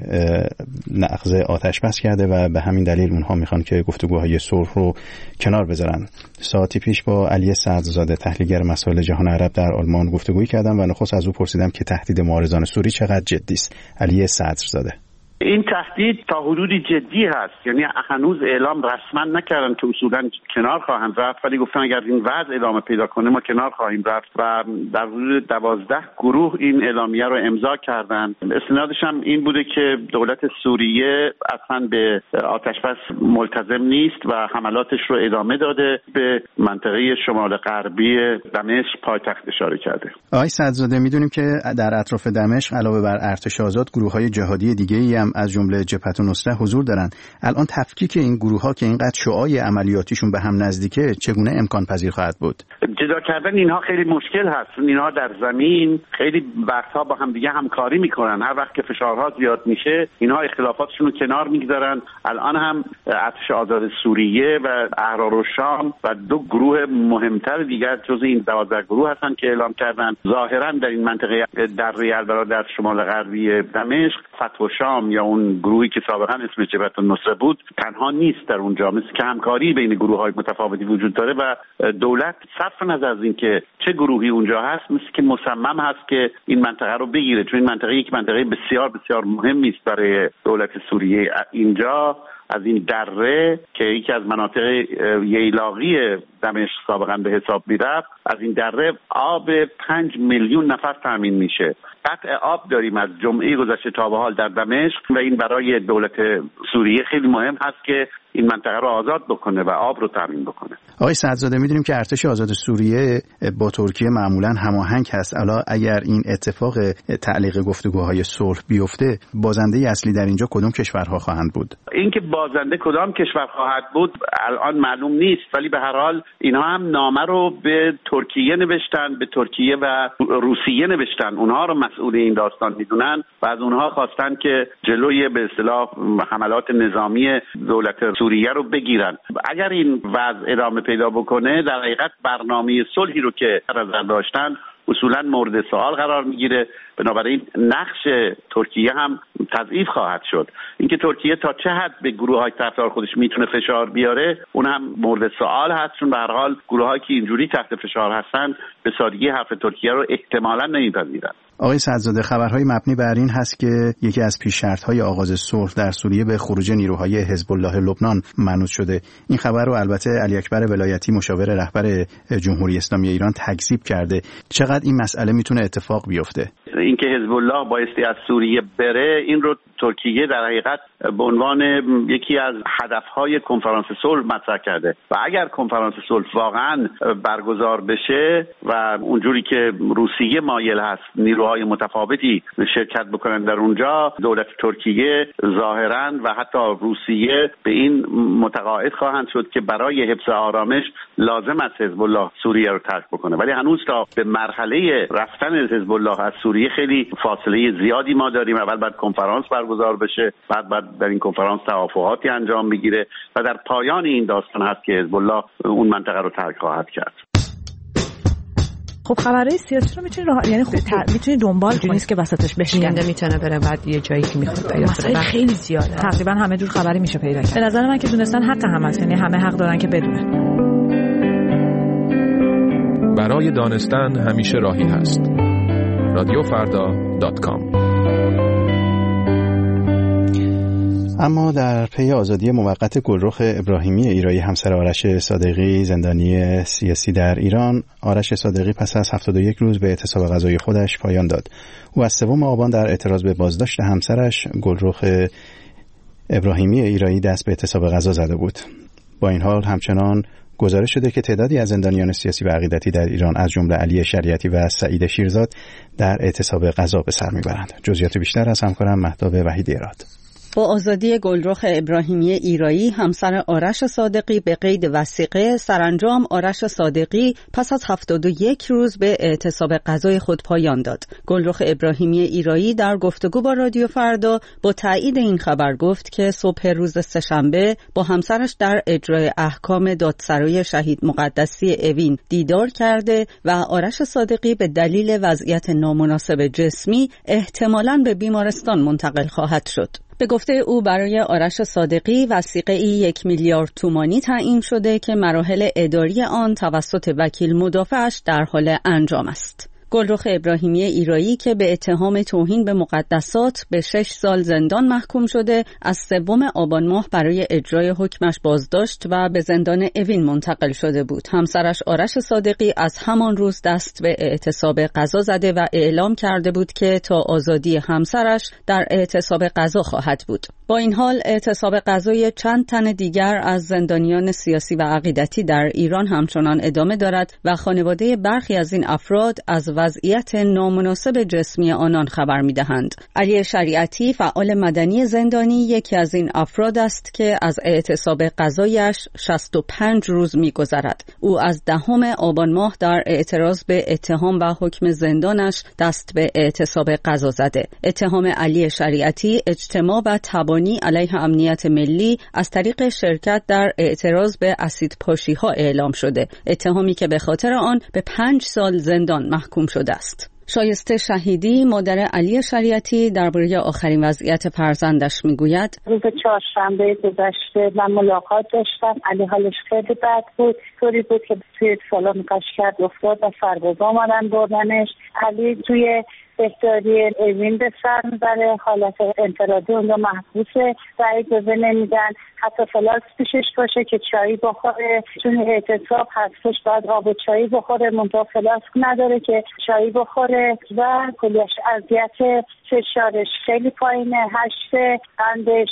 Speaker 1: نقض آتش بس کرده و به همین دلیل اونها میخوان که گفتگوهای صلح رو کنار بذارن. ساعتی پیش با علی صدرزاده، تحلیلگر مسائل جهان عرب در آلمان گفتگویی کردم و نخست از او پرسیدم که تهدید معارضان سوری چقدر جدی است. علی صدرزاده:
Speaker 4: این تهدید تا حدودی جدی هست، یعنی هنوز اعلام رسما نکردن که اصولا کنار خواهند رفت، ولی گفتن اگر این وضع ادامه پیدا کنه ما کنار خواهیم رفت و در حدود 12 گروه این اعلامیه رو امضا کردن. استنادش هم این بوده که دولت سوریه اصلا به آتش‌بس ملتزم نیست و حملاتش رو ادامه داده، به منطقه شمال غربی دمشق پایتخت اشاره کرده.
Speaker 1: آقای صدرزاده، میدونیم که در اطراف دمشق علاوه بر ارتش آزاد گروه‌های جهادی دیگه‌ای هم از جمله جبهه النصره حضور دارن. الان تفکیک این گروه‌ها که اینقدر شعاع عملیاتیشون به هم نزدیکه چگونه امکان پذیر خواهد بود؟
Speaker 4: جدا کردن اینها خیلی مشکل هست. اینها در زمین خیلی وقتها با هم دیگه همکاری میکنن. هر وقت که فشارها زیاد میشه اینها اختلافاتشون رو کنار میگذارن. الان هم ارتش آزاد سوریه و احرار الشام و 2 گروه مهمتر دیگر جز این 12 گروه هستن که اعلام کردن ظاهرا در این منطقه دره البرا در شمال غربی دمشق فتح الشام یا اون گروهی که سابقا اسمش جبهه النصره بود تنها نیست در اونجا، مثل که همکاری بین گروه‌های متفاوتی وجود داره و دولت صرف نظر از این که چه گروهی اونجا هست مثل که مصمم هست که این منطقه رو بگیره، چون این منطقه یک منطقه بسیار بسیار مهمی است برای دولت سوریه. اینجا از این دره که یکی از مناطق ییلاقی دمشق سابقا به حساب میرفت، از این دره آب 5 میلیون نفر تامین میشه. قطع آب داریم از جمعه گذشته تا به حال در دمشق و این برای دولت سوریه خیلی مهم هست که این منطقه رو آزاد بکنه و آب رو تامین بکنه.
Speaker 1: آقای سعدزاده، میدونیم که ارتش آزاد سوریه با ترکیه معمولاً هماهنگ هست. الا اگر این اتفاق تعلیق گفتگوهای صلح بیفته، بازنده اصلی در اینجا کدوم کشورها خواهند بود؟
Speaker 4: اینکه بازنده کدام کشور خواهد بود الان معلوم نیست، ولی به هر حال اینها هم نامه رو به ترکیه نوشتن، به ترکیه و روسیه نوشتن، اونها رو مسئول این داستان میدونن و از اونها خواستن که جلوی به اصطلاح حملات نظامی دولت سوریه رو بگیرن. اگر این وضع ادامه پیدا بکنه، در حقیقت برنامه صلحی رو که نظر داشتن اصولا مورد سوال قرار میگیره. بنابراین نقش ترکیه هم تضعیف خواهد شد. اینکه ترکیه تا چه حد به گروه‌های طرفدار خودش میتونه فشار بیاره اون هم مورد سوال هست، چون به هر حال گروه‌هایی که اینجوری تحت فشار هستن به سادگی حرف ترکیه رو احتمالاً نمیپذیرن.
Speaker 1: آقای سعدزاده، خبرهای مبنی بر این هست که یکی از پیش شرط‌های آغاز صلح در سوریه به خروج نیروهای حزب الله لبنان منوط شده. این خبر رو البته علی اکبر ولایتی مشاور رهبر جمهوری اسلامی ایران تکذیب کرده. چقدر این مسئله میتونه اتفاق بیفته؟
Speaker 4: اینکه حزب الله بایستی از سوریه بره، این رو ترکیه در حقیقت به عنوان یکی از هدفهای کنفرانس صلح مطرح کرده و اگر کنفرانس صلح واقعا برگزار بشه و اونجوری که روسیه مایل هست نیروهای متفاوتی شرکت بکنن در اونجا، دولت ترکیه ظاهرا و حتی روسیه به این متقاعد خواهند شد که برای حفظ آرامش لازم است حزب الله سوریه رو ترک بکنه. ولی هنوز تا به مرحله رفتن حزب الله از سوریه خیلی فاصله زیادی ما داریم. اول باید کنفرانس برگزار بشه، بعد در این کنفرانس توافقاتی انجام بگیره و در پایان این داستان هست که حزب الله اون منطقه رو ترک خواهد کرد.
Speaker 2: خب خبرهای سیاسی رو میتونی میتونی دنبال کنی، نیست که وسطش بشکنده میتونه بره بعد یه جایی که میخواد پیدا کنه. خیلی زیاده، تقریبا همه جور خبری میشه پیدا کرد. به نظر من که دونستن حق همه است، یعنی همه حق دارن که بدونن.
Speaker 19: برای دانستن همیشه راهی هست. رادیوفردا.com.
Speaker 1: اما در پی آزادی موقت گلرخ ابراهیمی ایرایی همسر آرش صادقی زندانی سیاسی در ایران، آرش صادقی پس از 71 روز به اعتصاب غذایی خودش پایان داد. او از 3 آبان در اعتراض به بازداشت همسرش گلرخ ابراهیمی ایرایی دست به اعتصاب غذا زده بود. با این حال همچنان گزارش شده که تعدادی از زندانیان سیاسی و عقیدتی در ایران از جمله علی شریعتی و سعید شیرزاد در اعتصاب غذا به سر میبرند. جزئیات بیشتر از همکارم مهتاب وحیدی اراد.
Speaker 20: با آزادی گلرخ ابراهیمی ایرایی همسر آرش صادقی به قید وثیقه، سرانجام آرش صادقی پس از 71 روز به اعتصاب غذای خود پایان داد. گلرخ ابراهیمی ایرایی در گفتگو با رادیو فردا با تایید این خبر گفت که صبح روز سه‌شنبه با همسرش در اجرای احکام دادسرای شهید مقدسی اوین دیدار کرده و آرش صادقی به دلیل وضعیت نامناسب جسمی احتمالاً به بیمارستان منتقل خواهد شد. به گفته او برای آرش صادقی وثیقه 1 میلیارد تومانی تعیین شده که مراحل اداری آن توسط وکیل مدافعش در حال انجام است. گلرخ ابراهیمی ایرایی که به اتهام توهین به مقدسات به 6 سال زندان محکوم شده، از 3 آبان ماه برای اجرای حکمش بازداشت و به زندان اوین منتقل شده بود. همسرش آرش صادقی از همان روز دست به اعتصاب غذا زده و اعلام کرده بود که تا آزادی همسرش در اعتصاب غذا خواهد بود. با این حال اعتصاب غذای چند تن دیگر از زندانیان سیاسی و عقیدتی در ایران همچنان ادامه دارد و خانواده برخی از این افراد از وضعیت نامناسب جسمی آنان خبر می‌دهند. علی شریعتی فعال مدنی زندانی یکی از این افراد است که از اعتصاب غذایش 65 روز می‌گذرد. او از 10 آبان ماه در اعتراض به اتهام و حکم زندانش دست به اعتصاب غذا زده. اتهام علی شریعتی اجتماع و تبانی علیه امنیت ملی از طریق شرکت در اعتراض به اسیدپاشی‌ها اعلام شده. اتهامی که به خاطر آن به 5 سال زندان محکوم شده است. شایسته شهیدی مادر علی شریعتی درباره آخرین وضعیت فرزندش میگوید:
Speaker 5: روز چهارشنبه گذشته من ملاقات داشتم. علی حالش خیلی بد بود، طوری بود که توی سالن کشکرد افتاد و سربازا آمدن بردنش. علی توی بهداری اوین به سر میبره، حالت انفرادی اونجا محبوسه، رأی جزه نمیدن، حتی فلاسک پیشش باشه که چایی بخوره، چون اعتصاب هستش باید آب و چایی بخوره، منتها فلاسک نداره که چایی بخوره و کلیش اذیت، فشارش خیلی پایینه، 8 قندش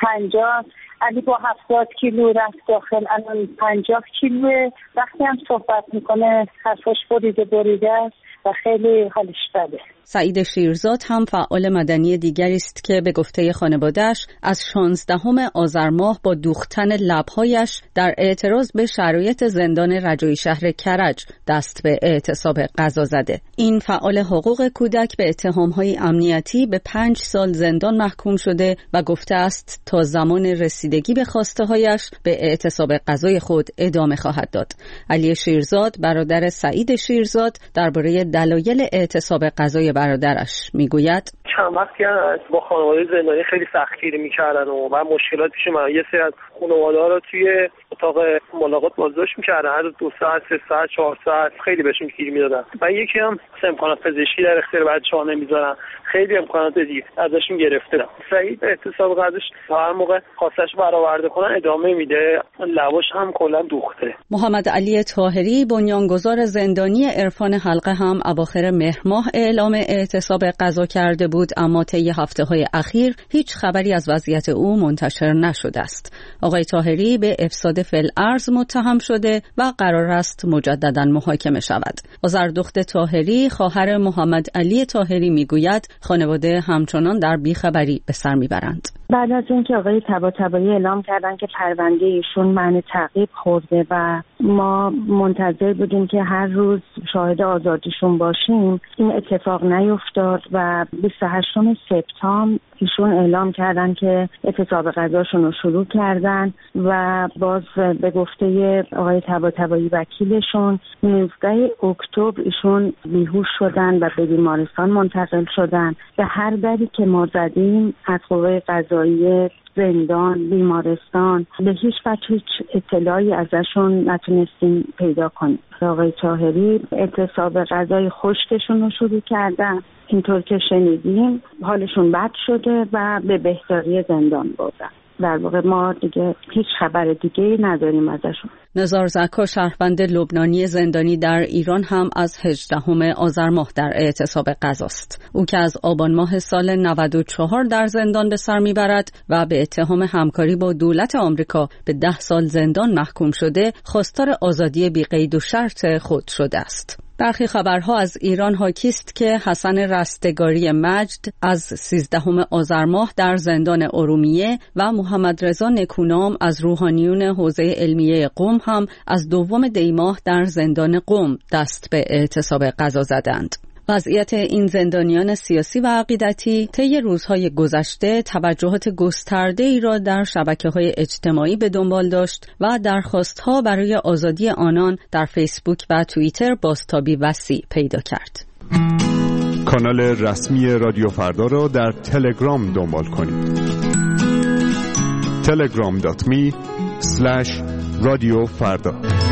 Speaker 5: 50، علی با 70 کیلو رفت داخل، الان 50 کیلوه. وقتی هم صحبت میکنه حرفاش بریده است و خیلی حالش بده.
Speaker 20: سعید شیرزاد هم فعال مدنی دیگری است که به گفته خانواده‌اش از 16 آذر ماه با دوختن لب‌هایش در اعتراض به شرایط زندان رجایی شهر کرج دست به اعتصاب غذا زده. این فعال حقوق کودک به اتهام‌های امنیتی به 5 سال زندان محکوم شده و گفته است تا زمان رسیدگی به خواسته‌هایش به اعتصاب غذای خود ادامه خواهد داد. علی شیرزاد برادر سعید شیرزاد درباره دلایل اعتصاب غذای برادرش میگوید
Speaker 21: چند وقتی با خانواده زندانی خیلی سختگیری میکردن و مشکلات پیش من، یه سری از خانواده‌ها رو توی اتاق ملاقات بازداشت میکردن، هر 2 ساعت 3 ساعت 4 ساعت خیلی بهشون گیر میدادن و یکی هم امکانات پزشکی در اختیار بچه‌ها نمیذارن، خیلی امکانات دیگه ازشون گرفتن. سعید اعتصاب غذاش هر موقع خواستش برآورده کنن ادامه میده، لواش هم کلا دوخته.
Speaker 20: محمد علی طاهری بنیانگذار زندانی عرفان حلقه هم اواخر مهر ماه اعلام اعتصاب غذا کرده بود، اما طی هفته‌های اخیر هیچ خبری از وضعیت او منتشر نشده است. آقای طاهری به افساد فی‌الارض متهم شده و قرار است مجددا محاکمه شود. آذردخت طاهری خواهر محمد علی طاهری میگوید خانواده همچنان در بیخبری به سر میبرند.
Speaker 22: بعد از اینکه آقای طباطبایی اعلام کردن که پرونده ایشون معنی تعقیب خورده و ما منتظر بودیم که هر روز شاهد آزادیشون باشیم، این اتفاق نیفتاد و 28 سپتامبر ایشون اعلام کردن که اعتصاب غذاشون رو شروع کردن و باز به گفته آقای طباطبایی وکیلشون 19 اکتبر ایشون بیهوش شدن و به بیمارستان منتقل شدن. به هر دری که ما زدیم از قوه قضاییه، زندان، بیمارستان، به هیچ وجه هیچ اطلاعی ازشون نتونستیم پیدا کنیم. آقای طاهری اعتصاب غذای خشکشون رو شروع کردن، اینطور که شنیدیم حالشون بد شده و به بهداری زندان بردن. در واقع ما دیگه هیچ خبر دیگه نداریم ازشون.
Speaker 20: نزار زکا شهروند لبنانی زندانی در ایران هم از 18 آذر ماه در اعتصاب غذاست. او که از آبان ماه سال 94 در زندان به سر میبرد و به اتهام همکاری با دولت آمریکا به 10 سال زندان محکوم شده، خواستار آزادی بی قید و شرط خود شده است. برخی خبرها از ایران حاکی است که حسن رستگاری مجد از 13 آذر ماه در زندان ارومیه و محمد رضا نکونام از روحانیون حوزه علمیه قم هم از 2 دی ماه در زندان قم دست به اعتصاب غذا زدند. وضعیت این زندانیان سیاسی و عقیدتی طی روزهای گذشته توجهات گسترده‌ای را در شبکه‌های اجتماعی به دنبال داشت و درخواست‌ها برای آزادی آنان در فیسبوک و توییتر بازتابی وسیع پیدا کرد.
Speaker 23: کانال رسمی رادیو فردا را در تلگرام دنبال کنید. telegram.me/رادیوفردا.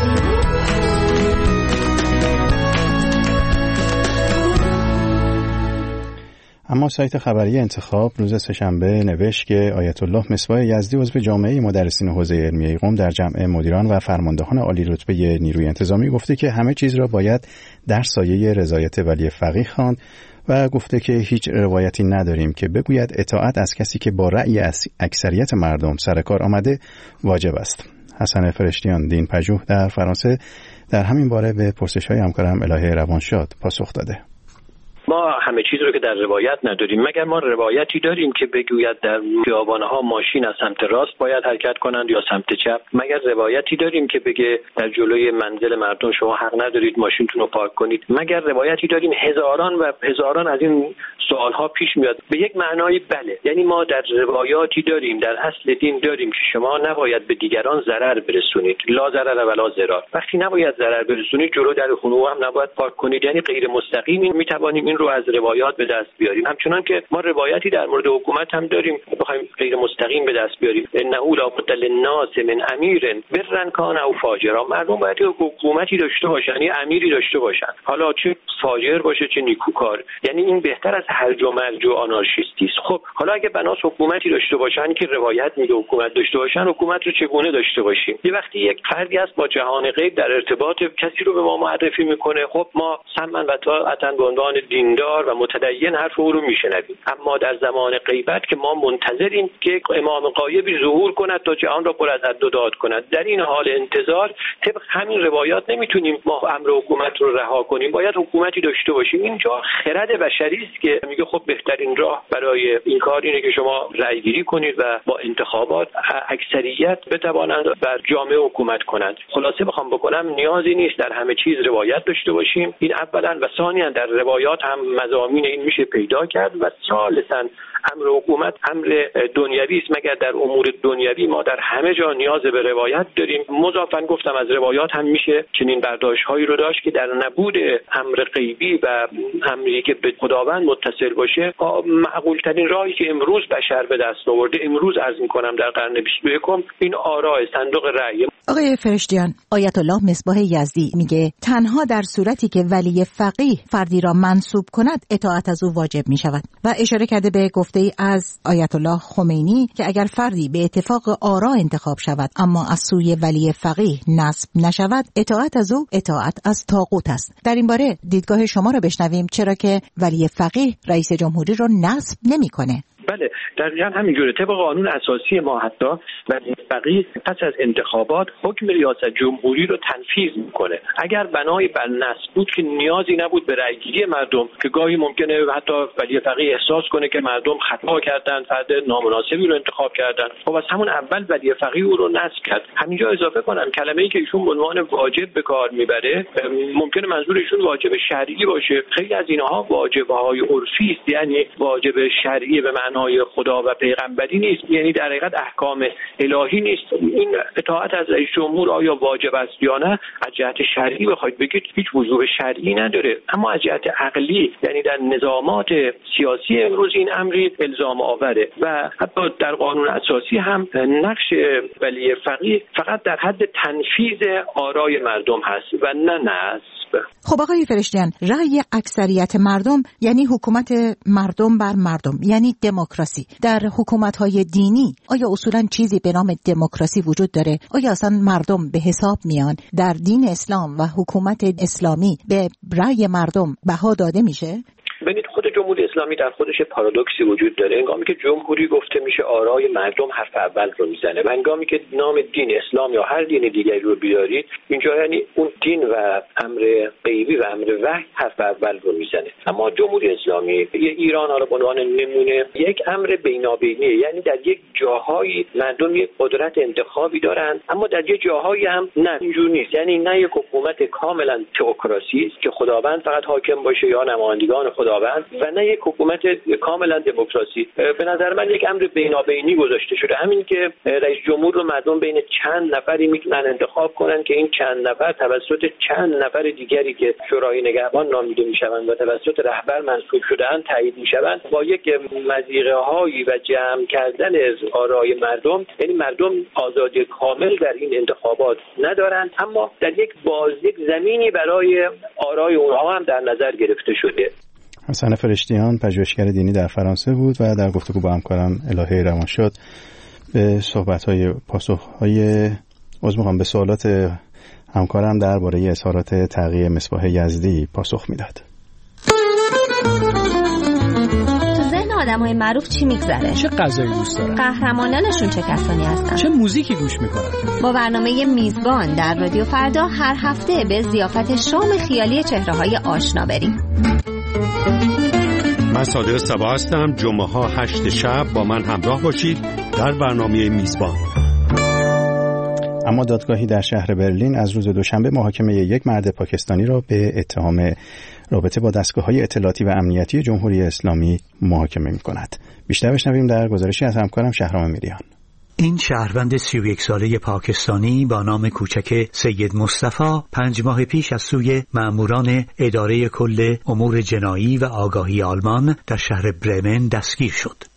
Speaker 1: اما سایت خبری انتخاب روز سه‌شنبه نوشت که آیت الله مصباح یزدی عضو جامعه مدرسین حوزه علمیه قم در جمع مدیران و فرماندهان عالی رتبه نیروی انتظامی گفته که همه چیز را باید در سایه رضایت ولی فقیه خواند و گفته که هیچ روایتی نداریم که بگوید اطاعت از کسی که با رأی اکثریت مردم سر کار آمده واجب است. حسن فرشتیان دین پژوه در فرانسه در همین باره به پرسش‌های همکارم الهه روانشاد پاسخ داده.
Speaker 24: ما همه چیز رو که در روایت نداریم، مگر ما روایتی داریم که بگوید در خیابان‌ها ماشین از سمت راست باید حرکت کنند یا سمت چپ؟ مگر روایتی داریم که بگه در جلوی منزل مردم شما حق ندارید ماشینتون رو پارک کنید؟ مگر روایتی داریم؟ هزاران و هزاران از این سوالها پیش میاد. به یک معنای بله، یعنی ما در روایاتی داریم، در اصل دین داریم که شما نباید به دیگران ضرر برسونید، لا ضرر ولا ضرار. وقتی نباید ضرر برسونید جلو در خونه هم نباید پارک کنید، یعنی غیر مستقیم میتوانیم این رو از روایات به دست بیاریم. همچنان که ما روایتی در مورد حکومت هم داریم، بخوایم غیر مستقیم به دست بیاریم، انه لا بد للناس من امیر برا کان او فاجرا. مردم باید حکومتی داشته باشن، یعنی امیری داشته باشن، حالا چه فاجر باشه چه نیکوکار. یعنی این بهتر از هرج و مرج و آنارشیستی است. خب حالا اگه بناس حکومتی داشته باشن که روایت میگه حکومت داشته باشن، حکومت رو چگونه داشته باشیم؟ یه وقتی یک فردی است با جهان غیب در ارتباط، کسی رو به ما معرفی میکنه، خب ما سمعا و طاعتا به عنوان دیندار و متدین حرف او رو میشنویم. اما در زمان غیبت که ما منتظریم که امام غایبی ظهور کند تا جهان را پر از عد و داد کند، در این حال انتظار طبق همین روایات نمیتونیم ما امر حکومت رو رها کنیم، باید حکومتی داشته باشیم. اینجا خرد بشری است که میگه خب بهترین راه برای این کار اینه که شما رأی گیری کنید و با انتخابات اکثریت بتوانند بر جامعه حکومت کنند. خلاصه بخوام بکنم نیازی نیست در همه چیز روایت داشته باشیم، این اولا، و ثانیا در روایات هم مضامین این میشه پیدا کرد، و ثالثا امر حکومت امر دنیوی است، مگر در امور دنیوی ما در همه جا نیاز به روایت داریم. مضافاً گفتم از روایات هم میشه چنین برداشت‌هایی رو داشت که در نبود امر غیبی و امری که به خداوند متصل باشه، معقول ترین راهی که امروز بشر به دست آورده، امروز عرض می‌کنم در قرن 21، این آراء صندوق رأی.
Speaker 3: آقای فرشتیان، آیت الله مصباح یزدی میگه تنها در صورتی که ولی فقیه فردی را منصوب کند اطاعت از او واجب می‌شود، و اشاره کرده به گفته از آیت الله خمینی که اگر فردی به اتفاق آرا انتخاب شود اما از سوی ولی فقیه نصب نشود، اطاعت از او اطاعت از طاغوت است. در این باره دیدگاه شما را بشنویم، چرا که ولی فقیه رئیس جمهوری را نصب نمی‌کنه.
Speaker 24: بله دقیقاً همینجوره. طبق قانون اساسی ما حتی ولی فقیه پس از انتخابات حکم ریاست جمهوری رو تنفیذ میکنه. اگر بنای بر نصب بود که نیازی نبود به رأیگیری مردم، که گاهی ممکنه حتی ولی فقیه احساس کنه که مردم خطا کردن، فرد نامناسبی رو انتخاب کردن، خب از همون اول ولی فقیه او رو نصب کرد. همینجا اضافه کنم کلمه‌ای که ایشون به عنوان واجب به کار میبره ممکنه منظور ایشون واجب شرعی باشه. خیلی از اینها واجب‌های عرفی است، یعنی واجب شرعی به معنای خدا و پیغمبری نیست، یعنی در حقیقت احکام الهی نیست. این اطاعت از رئیس جمهور آیا واجب است یا نه، از جهت شرعی بخواید بگید هیچ وجوب شرعی نداره، اما از جهت عقلی یعنی در نظامات سیاسی امروز این امری الزام آوره، و حتی در قانون اساسی هم نقش ولی فقیه فقط در حد تنفیذ آرای مردم هست و نه نصب.
Speaker 3: خب آقای فرشتیان، رأی اکثریت مردم یعنی حکومت مردم بر مردم، یعنی دموکراسی. در حکومت‌های دینی آیا اصولاً چیزی به نام دموکراسی وجود داره؟ آیا اصلا مردم به حساب میان؟ در دین اسلام و حکومت اسلامی به رأی مردم بها داده میشه؟
Speaker 24: ببینید خود جمهوری اسلامی در خودش پارادوکسی وجود داره. هنگامی که جمهوری گفته میشه آرای مردم حرف اول رو میزنه، و هنگامی که نام دین اسلام یا هر دین دیگری رو بیارید اینجا یعنی اون دین و امر غیبی و امر وحی حرف اول رو میزنه. اما جمهوری اسلامی ایران ها رو به عنوان نمونه یک امر بینابینیه، یعنی در یک جاهایی مردم یک قدرت انتخابی دارن اما در یک جاهایی هم نه، اینجور نیست. یعنی نه یک حکومت کاملا تئوکراسی است که خداوند فقط حاکم باشه یا نمایندگان خداوند، و نه یک حکومت کاملا دموکراسی. به نظر من یک امر بینابینی گذاشته شده، همین که رئیس جمهور رو مردم بین چند نفری میتونن انتخاب کنن که این چند نفر توسط چند نفر دیگری که شورای نگهبان نامیده میشوند و توسط رهبر منصوب شده‌اند تایید میشوند، با یک مضیقه هایی و جمع کردن از آرای مردم، یعنی مردم آزادی کامل در این انتخابات ندارند، اما در یک زمینی برای آرای اونها هم در نظر گرفته شده.
Speaker 1: حسن فرشتیان پژوهشگر دینی در فرانسه بود و در گفتگو با همکارم الهه روانشاد به به سوالات همکارم درباره اظهارات تقی مصباح یزدی پاسخ میداد.
Speaker 8: تو ذهن آدمای معروف چی میگذره؟
Speaker 6: چه غذایی دوست دارن؟
Speaker 8: قهرمانانشون چه کسانی هستن؟
Speaker 6: چه موزیکی گوش میکنن؟
Speaker 8: با برنامه میزبان در رادیو فردا هر هفته به ضیافت شام خیالی چهره‌های آشنا بریم.
Speaker 10: من صادق صبا هستم. جمعه ها 8 شب با من همراه باشید در برنامه میزبان.
Speaker 1: اما دادگاهی در شهر برلین از روز دوشنبه محاکمه یک مرد پاکستانی را به اتهام رابطه با دستگاه‌های اطلاعاتی و امنیتی جمهوری اسلامی محاکمه می‌کند. بیشتر بشنویم در گزارشی از همکارم شهرام میریان.
Speaker 7: این شهروند 31 ساله پاکستانی با نام کوچک سید مصطفی 5 ماه پیش از سوی مأموران اداره کل امور جنایی و آگاهی آلمان در شهر برمن دستگیر شد.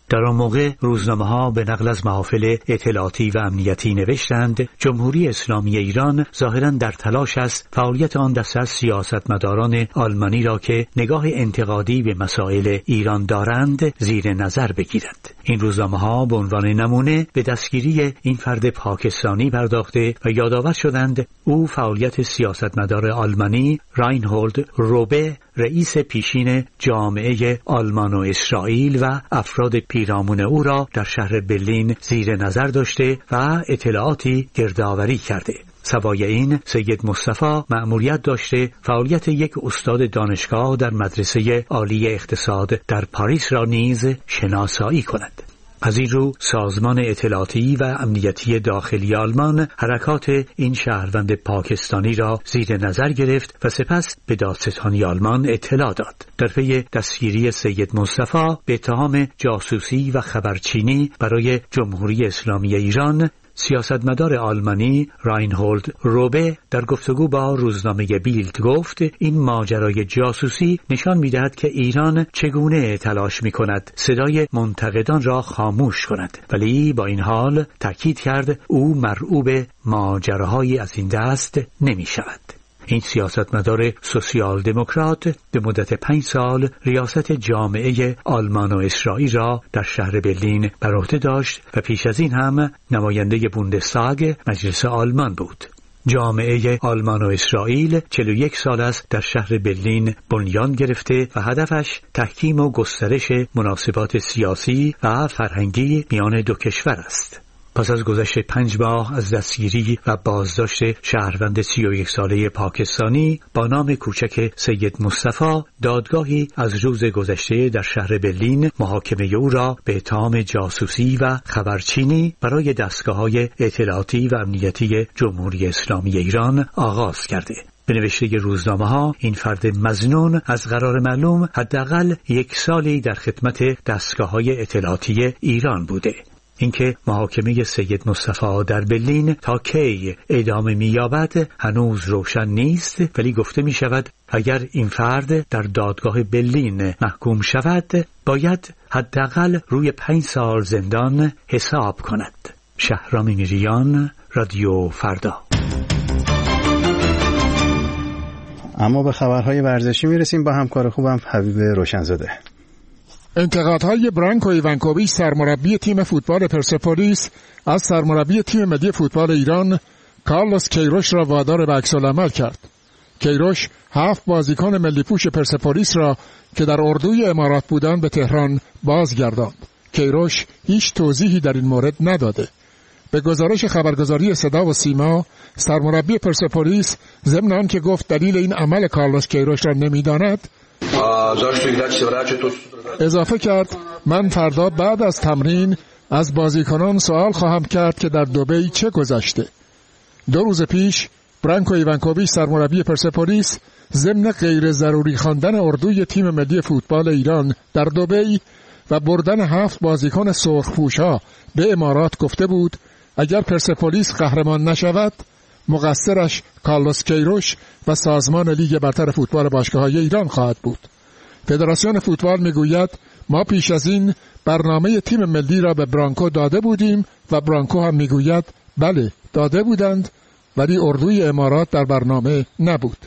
Speaker 7: در آن موقع روزنامه‌ها به نقل از محافل اطلاعاتی و امنیتی نوشتند جمهوری اسلامی ایران ظاهراً در تلاش است فعالیت آن دسته از سیاستمداران آلمانی را که نگاه انتقادی به مسائل ایران دارند زیر نظر بگیرد. این روزنامه‌ها به عنوان نمونه به دستگیری این فرد پاکستانی پرداخته و یادآور شدند او فعالیت سیاستمدار آلمانی راینهولد روبه، رئیس پیشین جامعه آلمان و اسرائیل و افراد پیرامون او را در شهر برلین زیر نظر داشته و اطلاعاتی گردآوری کرده. سوای این سید مصطفی مأموریت داشته فعالیت یک استاد دانشگاه در مدرسه عالی اقتصاد در پاریس را نیز شناسایی کند. از این رو سازمان اطلاعاتی و امنیتی داخلی آلمان حرکات این شهروند پاکستانی را زیر نظر گرفت و سپس به دادستانی آلمان اطلاع داد. در پی دستگیری سید مصطفی به اتهام جاسوسی و خبرچینی برای جمهوری اسلامی ایران، سیاستمدار آلمانی راینهولد روبه در گفتگو با روزنامه بیلد گفت این ماجرای جاسوسی نشان می‌دهد که ایران چگونه تلاش می‌کند صدای منتقدان را خاموش کند، ولی با این حال تاکید کرد او مرعوب ماجراهایی از این دست نمی‌شود. این سیاستمدار سوسیال دموکرات به مدت 5 سال ریاست جامعه آلمان و اسرائیل را در شهر برلین بر عهده داشت و پیش از این هم نماینده بوندستاگ مجلس آلمان بود. جامعه آلمان و اسرائیل 41 سال است در شهر برلین بنیان گرفته و هدفش تحکیم و گسترش مناسبات سیاسی و فرهنگی میان دو کشور است. پس از گذشت 5 ماه از دستگیری و بازداشت شهروند 31 ساله پاکستانی با نام کوچک سید مصطفی، دادگاهی از روز گذشته در شهر برلین محاکمه او را به اتهام جاسوسی و خبرچینی برای دستگاه‌های اطلاعاتی و امنیتی جمهوری اسلامی ایران آغاز کرده. به نوشته روزنامه‌ها این فرد مظنون از قرار معلوم حداقل 1 سالی در خدمت دستگاه‌های اطلاعاتی ایران بوده. اینکه محاکمه سید مصطفی در برلین تا کی ادامه می‌یابد هنوز روشن نیست، ولی گفته می‌شود اگر این فرد در دادگاه برلین محکوم شود باید حداقل روی 5 سال زندان حساب کند. شهرام میریان، رادیو فردا.
Speaker 1: اما به خبرهای ورزشی میرسیم با همکار خوبم حبیب روشنزاده.
Speaker 9: انتقادهای برانکو ایوانکوویچ سرمربی تیم فوتبال پرسپولیس از سرمربی تیم ملی فوتبال ایران کارلوس کیروش را وادار به عکس‌العمل کرد. کیروش 7 بازیکن ملی پوش پرسپولیس را که در اردوی امارات بودند به تهران بازگرداند. کیروش هیچ توضیحی در این مورد نداده. به گزارش خبرگزاری صدا و سیما، سرمربی پرسپولیس ضمن آنکه گفت دلیل این عمل کارلوس کیروش را نمی‌داند، اضافه کرد من فردا بعد از تمرین از بازیکنان سوال خواهم کرد که در دبی چه گذشته. 2 روز پیش برانکو ایوانکوویچ سرمربی پرسپولیس ضمن غیر ضروری خواندن اردوی تیم ملی فوتبال ایران در دبی و بردن 7 بازیکن سرخپوش‌ها به امارات گفته بود اگر پرسپولیس قهرمان نشود مقصرش کارلوس کیروش و سازمان لیگ برتر فوتبال باشگاه‌های ایران خواهد بود. فدراسیون فوتبال میگوید ما پیش از این برنامه تیم ملی را به برانکو داده بودیم و برانکو هم میگوید بله داده بودند ولی اردوی امارات در برنامه نبود.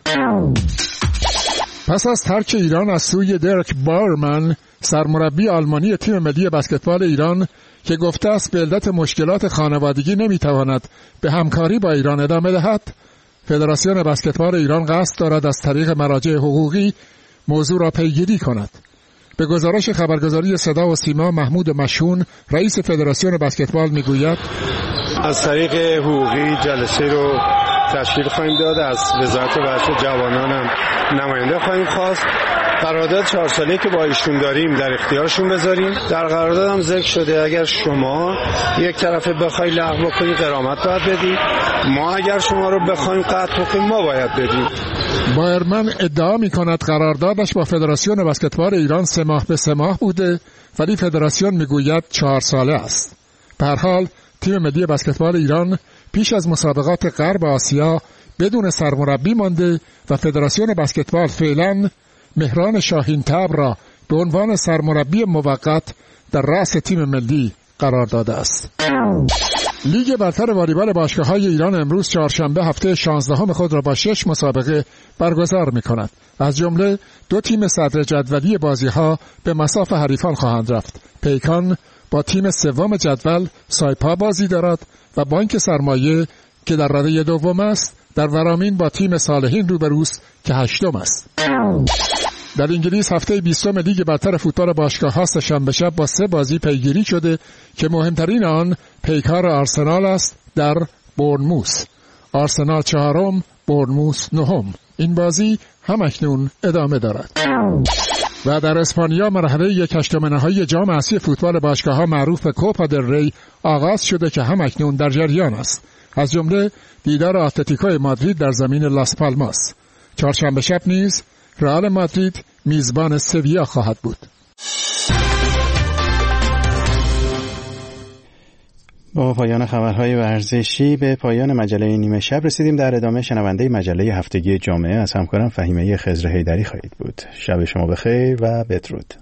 Speaker 9: پس از ترک ایران از سوی درک بارمن سرمربی آلمانی تیم ملی بسکتبال ایران که گفته است به علت مشکلات خانوادگی نمیتواند به همکاری با ایران ادامه دهد، فدراسیون بسکتبال ایران قصد دارد از طریق مراجع حقوقی موضوع را پیگیری کند. به گزارش خبرگزاری صدا و سیما، محمود مشهون رئیس فدراسیون بسکتبال میگوید
Speaker 11: از طریق حقوقی جلسه رو تشکیل خواهیم داد، از وزارت ورزش جوانان هم نماینده خواهیم خواست، قرارداد 4 ساله‌ای که با ایشون داریم در اختیارشون بذاریم. در قرارداد هم ذکر شده اگر شما یک طرفه بخوای لغو بکنید غرامت باید بدید، ما اگر شما رو بخوایم قطع کنیم ما باید بدیم.
Speaker 9: بایرمن ادعا می‌کند قراردادش با فدراسیون بسکتبال ایران 3 ماه به 3 ماه بوده ولی فدراسیون میگوید 4 ساله است. به هر حال تیم ملی بسکتبال ایران پیش از مسابقات غرب آسیا بدون سرمربی مانده و فدراسیون بسکتبال فعلا مهران شاهین تبر را به عنوان سرمربی موقت در رأس تیم ملی قرار داده است. لیگ برتر والیبال باشگاه‌های ایران امروز چهارشنبه هفته 16 خود را با 6 مسابقه برگزار می‌کند. از جمله 2 تیم صدر جدولی بازی‌ها به مصاف حریفان خواهند رفت. پیکان با تیم سوم جدول سایپا بازی دارد و بانک سرمایه که در رده دوم است در ورامین با تیم صالحین روبروست که 8م است. در انگلیس هفته 20 لیگ برتر فوتبال باشگاه‌ها سه‌شنبه شب با 3 بازی پیگیری شده که مهمترین آن پیکار آرسنال است در بورنموث. آرسنال 4م، بورنموث 9م. این بازی همکنون ادامه دارد. و در اسپانیا مرحله 1/8 نهایی جام اسیای فوتبال باشگاه‌ها معروف به کوپا دل ری آغاز شده که همکنون در جریان است. از جمله دیدار اتلتیکو مادرید در زمین لاس پالماس. چهارشنبه شب نیز رئال مادرید میزبان سویا خواهد بود.
Speaker 1: با پایان خبرهای ورزشی به پایان مجله نیمه شب رسیدیم. در ادامه شنونده مجله هفتگی جامعه از همکارم فهیمه خضر حیدری خواهید بود. شب شما بخیر و بدرود.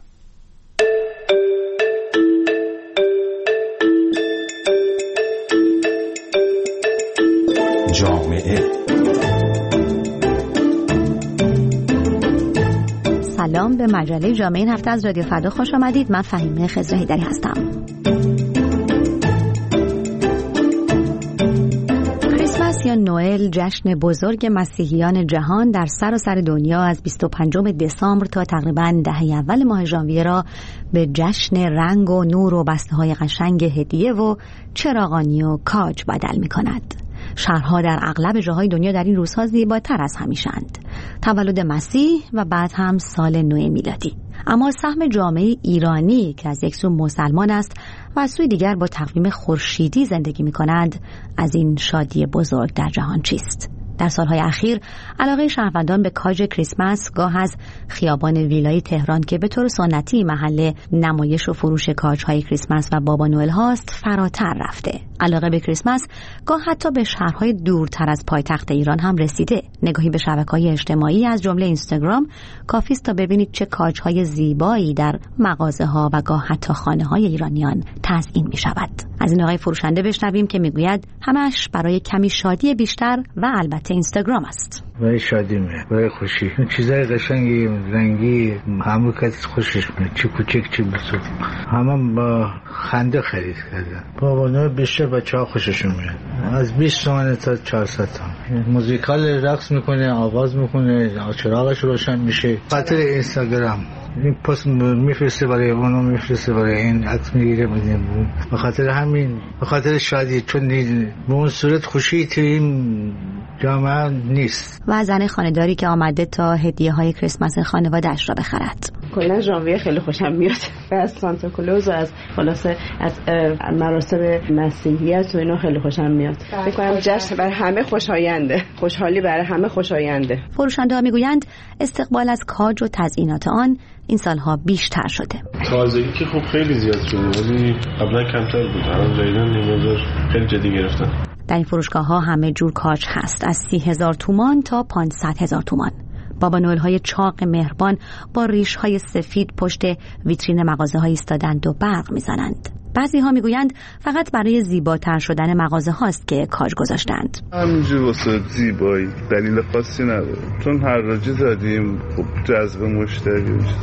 Speaker 12: جامعه.
Speaker 8: سلام، به مجله جامعه این هفته از رادیو فردا خوش آمدید. من فهیمه خضر حیدری هستم. کریسمس یا نوئل جشن بزرگ مسیحیان جهان در سراسر دنیا از 25 دسامبر تا تقریباً دهه اول ماه ژانویه را به جشن رنگ و نور و بسته‌های قشنگ هدیه و چراغانی و کاج بدل می‌کند. شهرها در اغلب جاهای دنیا در این روزها زیباتر از همیشه‌اند. تولد مسیح و بعد هم سال نو میلادی. اما سهم جامعه ایرانی که از یک سو مسلمان است و از سوی دیگر با تقویم خورشیدی زندگی می‌کند، از این شادی بزرگ در جهان چیست؟ در سالهای اخیر علاقه شهروندان به کاج کریسمس گاه از خیابان ویلای تهران که به طور سنتی محل نمایش و فروش کاج‌های کریسمس و بابا نوئل هاست فراتر رفته. علاقه به کریسمس گاه حتی به شهرهای دورتر از پایتخت ایران هم رسیده. نگاهی به شبکه‌های اجتماعی از جمله اینستاگرام کافی است تا ببینید چه کاج‌های زیبایی در مغازه‌ها و گاه حتی خانه‌های ایرانیان تزیین می‌شود. از این آقای فروشنده بشنویم که میگوید همش برای کمی شادی بیشتر و البته اینستاگرام است.
Speaker 13: برای شادی میره، برای خوشی. چیزای قشنگی رنگی همه کس خوشش میاد، چه کوچک چه بزرگ، همه با خنده خرید کردن. بابا نوئل بیشتر بچه‌ها خوششون میاد. از 20 تومن تا 400 تومن. موزیکال رقص میکنه، آواز میکنه، چراغش روشن میشه. خاطر اینستاگرام این پست میفرسته برای اونو، میفرسته برای این، عکس میگیره میدیم. به خاطر همین، به خاطر شادی، چون به اون صورت خوشی تو این جامعه نیست.
Speaker 8: و زن خانه‌داری که آمده تا هدیه‌های کریسمس خانواده‌اش را بخرد.
Speaker 14: کلا ژانویه خیلی خوشم میاد. از سانتا کلوز و از خلاصه از مراسم مسیحیت و اینا خیلی خوشم میاد. فکر کنم جشن برای همه خوشاینده. خوشحالی برای همه خوشاینده.
Speaker 8: فروشنده‌ها میگویند استقبال از کاج و تزیینات آن این سالها بیشتر شده.
Speaker 15: تازگی که خب خیلی زیاد شده، ولی قبلا کمتر بود. الان جدیدن این خیلی جدی گرفتن.
Speaker 8: در این فروشگاه‌ها همه جور کاج هست، از 30,000 تومان تا 500,000 تومان. بابا نوئل های چاق مهربان با ریش های سفید پشت ویترین مغازه های ایستادند و برق میزنند. بعضی ها میگویند فقط برای زیباتر شدن مغازه هاست که کاج گذاشتند.
Speaker 25: همینجور واسه زیبایی، دلیل خاصی نداره، چون هر راجی زدیم خب جذب مشتری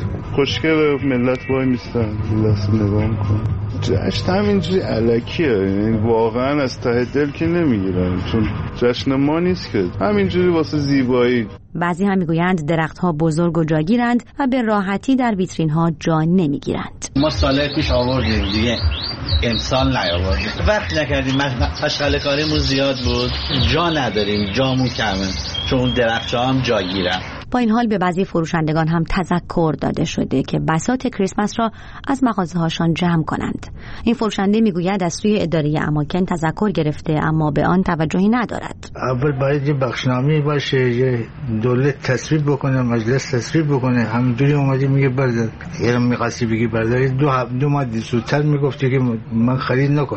Speaker 25: خوشگل ملت وای میستن لحظه نگاه میکنن. جشن همینجوری الکیه، یعنی واقعا از ته دل که نمیگیرن، چون جشن ما نیست که، همینجوری واسه زیبایی.
Speaker 8: بعضی هم میگویند درختها بزرگ و جاگیرند و به راحتی در ویترین ها جا نمیگیرند.
Speaker 26: ما سال پیش آوردیم دیگه امسال نیاوردیم، وقت نکردیم، مشغله کاریمون زیاد بود، جا نداریم، جامون کمه، چون درخت‌ها هم جاگیرن.
Speaker 8: با این حال به بعضی فروشندگان هم تذکر داده شده که بساط کریسمس را از مغازه‌هاشان جمع کنند. این فروشنده میگوید از سوی اداره اماکن تذکر گرفته اما به آن توجهی ندارد.
Speaker 13: اول باید یه بخشنامه باشه، یه دولت تصویب بکنه، مجلس تصویب بکنه. همینجوری اومدی میگه بردار، یه می‌خواستی بگی بردار، دو ماه زودتر میگفتی که من خرید نکنم.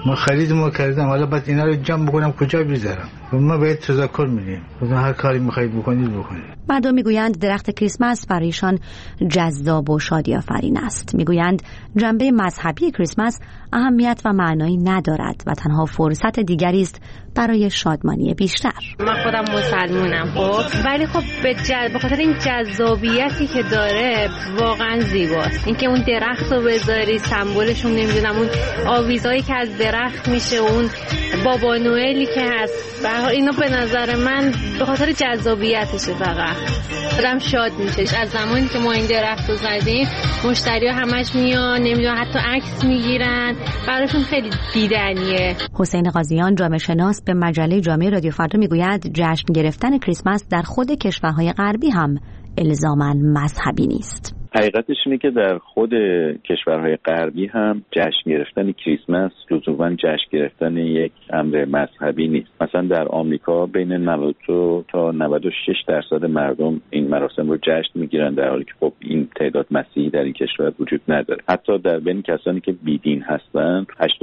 Speaker 13: ما کردم حالا بعد اینا رو جمع بکنم کجا بذارم؟ ما باید تذکر میدیم، هر کاری میخواید بکنید بکنید.
Speaker 8: مردم میگویند درخت کریسمس برایشان جذاب و شادی آفرین است. میگویند جنبه مذهبی کریسمس اهمیت و معنایی ندارد و تنها فرصت دیگری است برای شادمانی بیشتر.
Speaker 2: من خودم مسلمونم ولی خب به خاطر این جذابیتی که داره واقعا زیباست. اینکه اون درخت رو بذاری سمبولشون نمیدونم اون آویزایی که از درخت میشه، اون بابا نوئلی که هست، اینو به نظر من به خاطر جذابیتشه فقط آدم شاد میشه. از زمانی که ما این درخت رو زدیم مشتری‌ها همش میان نمیدونم حتی عکس میگیرن، براشون خیلی دیدنیه.
Speaker 8: حسین قاضیان جامعه شناس به مجله جامعه رادیو فردا میگوید جشن گرفتن کریسمس در خود کشورهای غربی هم الزاماً مذهبی نیست.
Speaker 4: حقیقتش اینه که در خود کشورهای غربی هم جشن گرفتن کریسمس لزوما جشن گرفتن یک امر مذهبی نیست. مثلا در آمریکا بین 92 تا 96% مردم این مراسم رو جشن میگیرن، در حالی که خب این تعداد مسیحی در این کشور وجود نداره. حتی در بین کسانی که بیدین هستن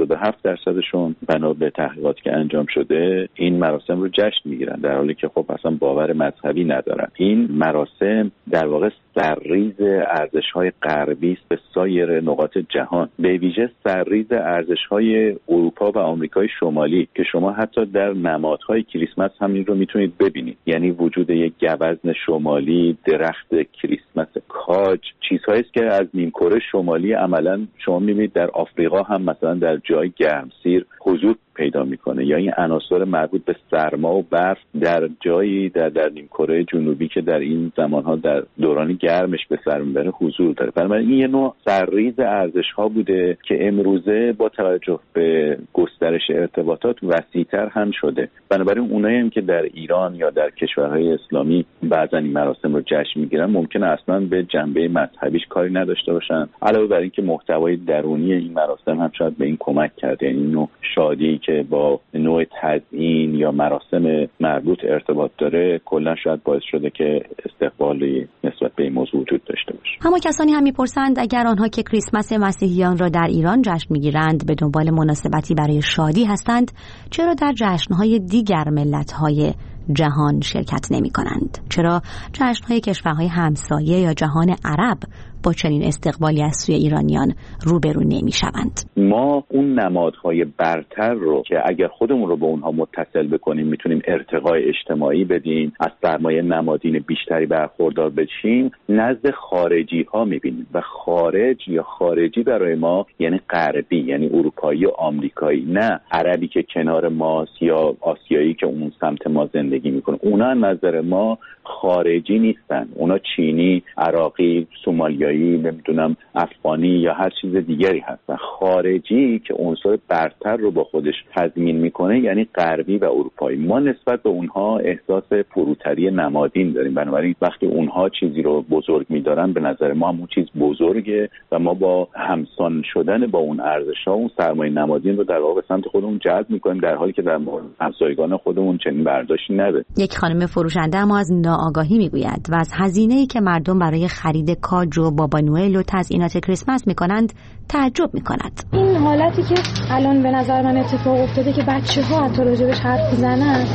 Speaker 4: 87%شون بنا به تحقیقاتی که انجام شده این مراسم رو جشن میگیرن، در حالی که خب اصلا باور مذهبی ندارن. این مراسم در واقع سرریز ارزش‌های غربی است به سایر نقاط جهان، به ویژه سرریز ارزش‌های اروپا و آمریکای شمالی که شما حتی در نمادهای کریسمس همین رو میتونید ببینید. یعنی وجود یک گوزن شمالی، درخت کریسمس کاج، چیزهایی است که از نیمکره شمالی عملاً شما میبینید در آفریقا هم مثلا در جای گرمسیر حضور پیدا میکنه، یا این عناصر مربوط به سرما و برف در جایی در نیمکره جنوبی که در این زمانها در دوران گرمش به سر میبره حضور داره. بنابراین این یه نوع سرریز ارزش‌ها بوده که امروزه با توجه به گسترش ارتباطات وسیع‌تر هم شده. بنابراین اونایی هم که در ایران یا در کشورهای اسلامی بعضن این مراسم رو جشن میگیرن ممکنه اصلا به جنبه مذهبیش کاری نداشته باشن، علاوه بر اینکه محتوای درونی این مراسم هم شاید به این کمک کرده، یعنی نوع شادی که با نوع تزیین یا مراسم مربوط ارتباط داره کلا شاید باعث شده که استقبالی نسبت به این موضوع وجود داشته باشه.
Speaker 8: اما کسانی هم میپرسند اگر آنها که کریسمس مسیحیان را در ایران جشن میگیرند به دنبال مناسبتی برای شادی هستند، چرا در جشن‌های دیگر ملت‌های جهان شرکت نمی‌کنند؟ چرا جشن‌های کشورهای همسایه یا جهان عرب با چنین استقبالی از سوی ایرانیان روبرو نمی‌شوند؟
Speaker 4: ما اون نمادهای برتر رو که اگر خودمون رو به اونها متصل بکنیم میتونیم ارتقای اجتماعی بدیم، از سرمایه نمادین بیشتری برخوردار بشیم، نزد خارجی ها میبینیم. و خارج یا خارجی برای ما یعنی غربی، یعنی اروپایی و آمریکایی، نه عربی که کنار ماست یا آسیایی که اون سمت ما زندگی میکنه. اونا نظر ما خارجی نیستن، اونا چینی، عراقی، سومالیایی، نمیدونم افغانی یا هر چیز دیگری هستن. خارجی که عنصر برتر رو با خودش تضمین میکنه یعنی غربی و اروپایی. ما نسبت به اونها احساس فروتری نمادین داریم، بنابراین وقتی اونها چیزی رو بزرگ میدارن به نظر ما هم اون چیز بزرگه و ما با همسان شدن با اون ارزش‌ها اون سرمایه نمادین رو در واقع به سمت خودمون جلب میکنیم، در حالی که در همسایگان خودمون چنین برداشتی نداره.
Speaker 8: یک خانم فروشنده اما از ناآگاهی میگوید و از هزینه‌ای که مردم برای خرید کاج و بابا نوئل و تزیینات کریسمس میکنند تعجب میکند.
Speaker 12: این حالتی که الان به نظر من اتفاق افتاده که بچه‌ها حتی راجبش حرف میزنن،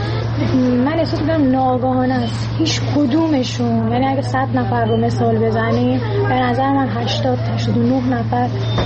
Speaker 12: من احساس می‌کنم ناآگاهانه است. هیچ کدومشون، یعنی اگه 100 نفر رو مثال بزنیم به نظر من 89 نفر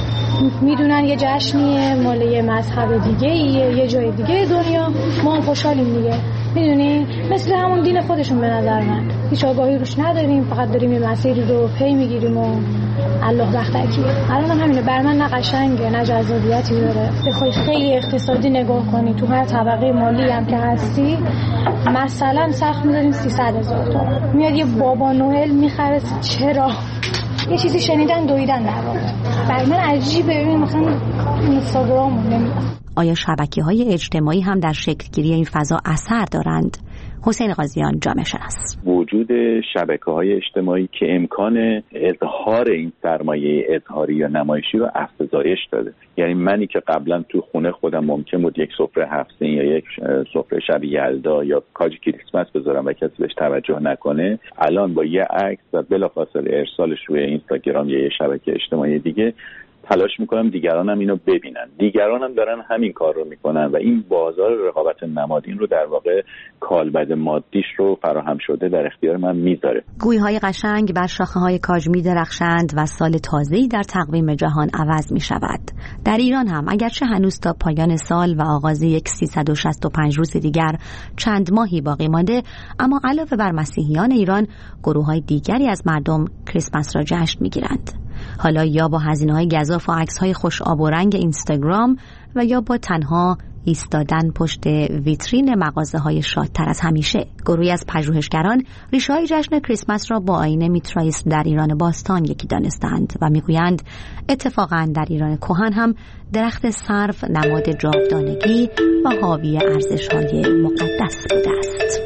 Speaker 12: میدونن یه جشنیه مال یه مذهب دیگه یه جای دیگه دنیا، ما هم خوشحالیم دیگه. میدونی مثل همون دین خودشون به نظر من هیچ آگاهی روش نداریم، فقط داریم یه مسیری رو پی میگیریم و الله بختکیه. الان هم همینه، بر من نه قشنگه نه جذابیتی داره. بخوای خیلی اقتصادی نگاه کنی تو هر طبقه مالی هم که هستی، مثلا سخت می‌ذاریم 300,000 تومان میاد یه بابا نوئل میخره. چرا؟ یه چیزی شنیدن دویدن در واقع. برای من عجیبه. ببین مثلا اینستاگرام نمیدونم
Speaker 8: آیا شبکه‌های اجتماعی هم در شکل‌گیری این فضا اثر دارند؟ حسین قاضیان جامعه شناس.
Speaker 4: وجود شبکه‌های اجتماعی که امکان اظهار این سرمایه اظهاری یا نمایشی رو افزایش داده. یعنی منی که قبلا تو خونه خودم ممکن بود یک سفره 7 سین یا یک سفره شب یلدا یا کاج کریسمس بذارم و کسی بهش توجه نکنه، الان با یه عکس و بلافاصله ارسالش روی اینستاگرام یا یه شبکه اجتماعی دیگه تلاش میکنم دیگران هم اینو ببینن، دیگران هم دارن همین کار رو میکنن و این بازار رقابت نمادین رو در واقع کالبد مادیش رو فراهم شده در اختیار من میذاره.
Speaker 8: گویهای قشنگ بر شاخه‌های کاج می‌درخشند و سال تازه‌ای در تقویم جهان عوض می‌شود. در ایران هم اگرچه هنوز تا پایان سال و آغاز یک 365 روز دیگر چند ماهی باقی مانده، اما علاوه بر مسیحیان ایران، گروه‌های دیگری از مردم کریسمس را جشن می‌گیرند. حالا یا با هزینه‌های گزاف و عکس‌های خوش آب و رنگ اینستاگرام و یا با تنها ایستادن پشت ویترین مغازه‌های شادتر از همیشه. گروهی از پژوهشگران ریشه‌های جشن کریسمس را با آیین میترایسم در ایران باستان یکی دانستند و میگویند اتفاقاً در ایران کهن هم درخت سرو نماد جاودانگی و حاوی ارزش‌های مقدس بوده است.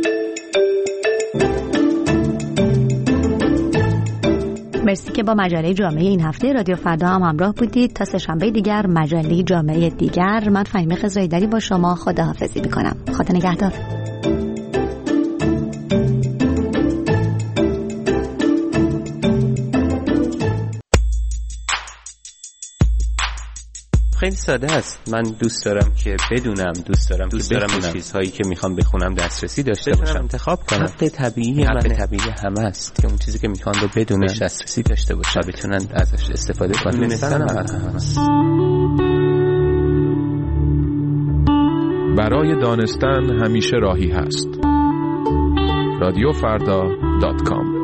Speaker 8: مرسی که با مجله جامعه این هفته رادیو فردا هم همراه بودید. تا سه‌شنبه دیگر مجله جامعه دیگر، من فهیمه خضرایی‌دری با شما خداحافظی می‌کنم. خدا نگهدار.
Speaker 5: خیلی ساده است. من دوست دارم که بدونم، دوست دارم به چیزهایی که میخوام بخونم دسترسی داشته باشم، انتخاب کنم. حق طبیعی همه است که اون چیزی که میخوان رو بدونن، دسترسی داشته باشن و بتونن ازش استفاده کنن. دونستن است.
Speaker 16: برای دانستن همیشه راهی هست. رادیوفردا.com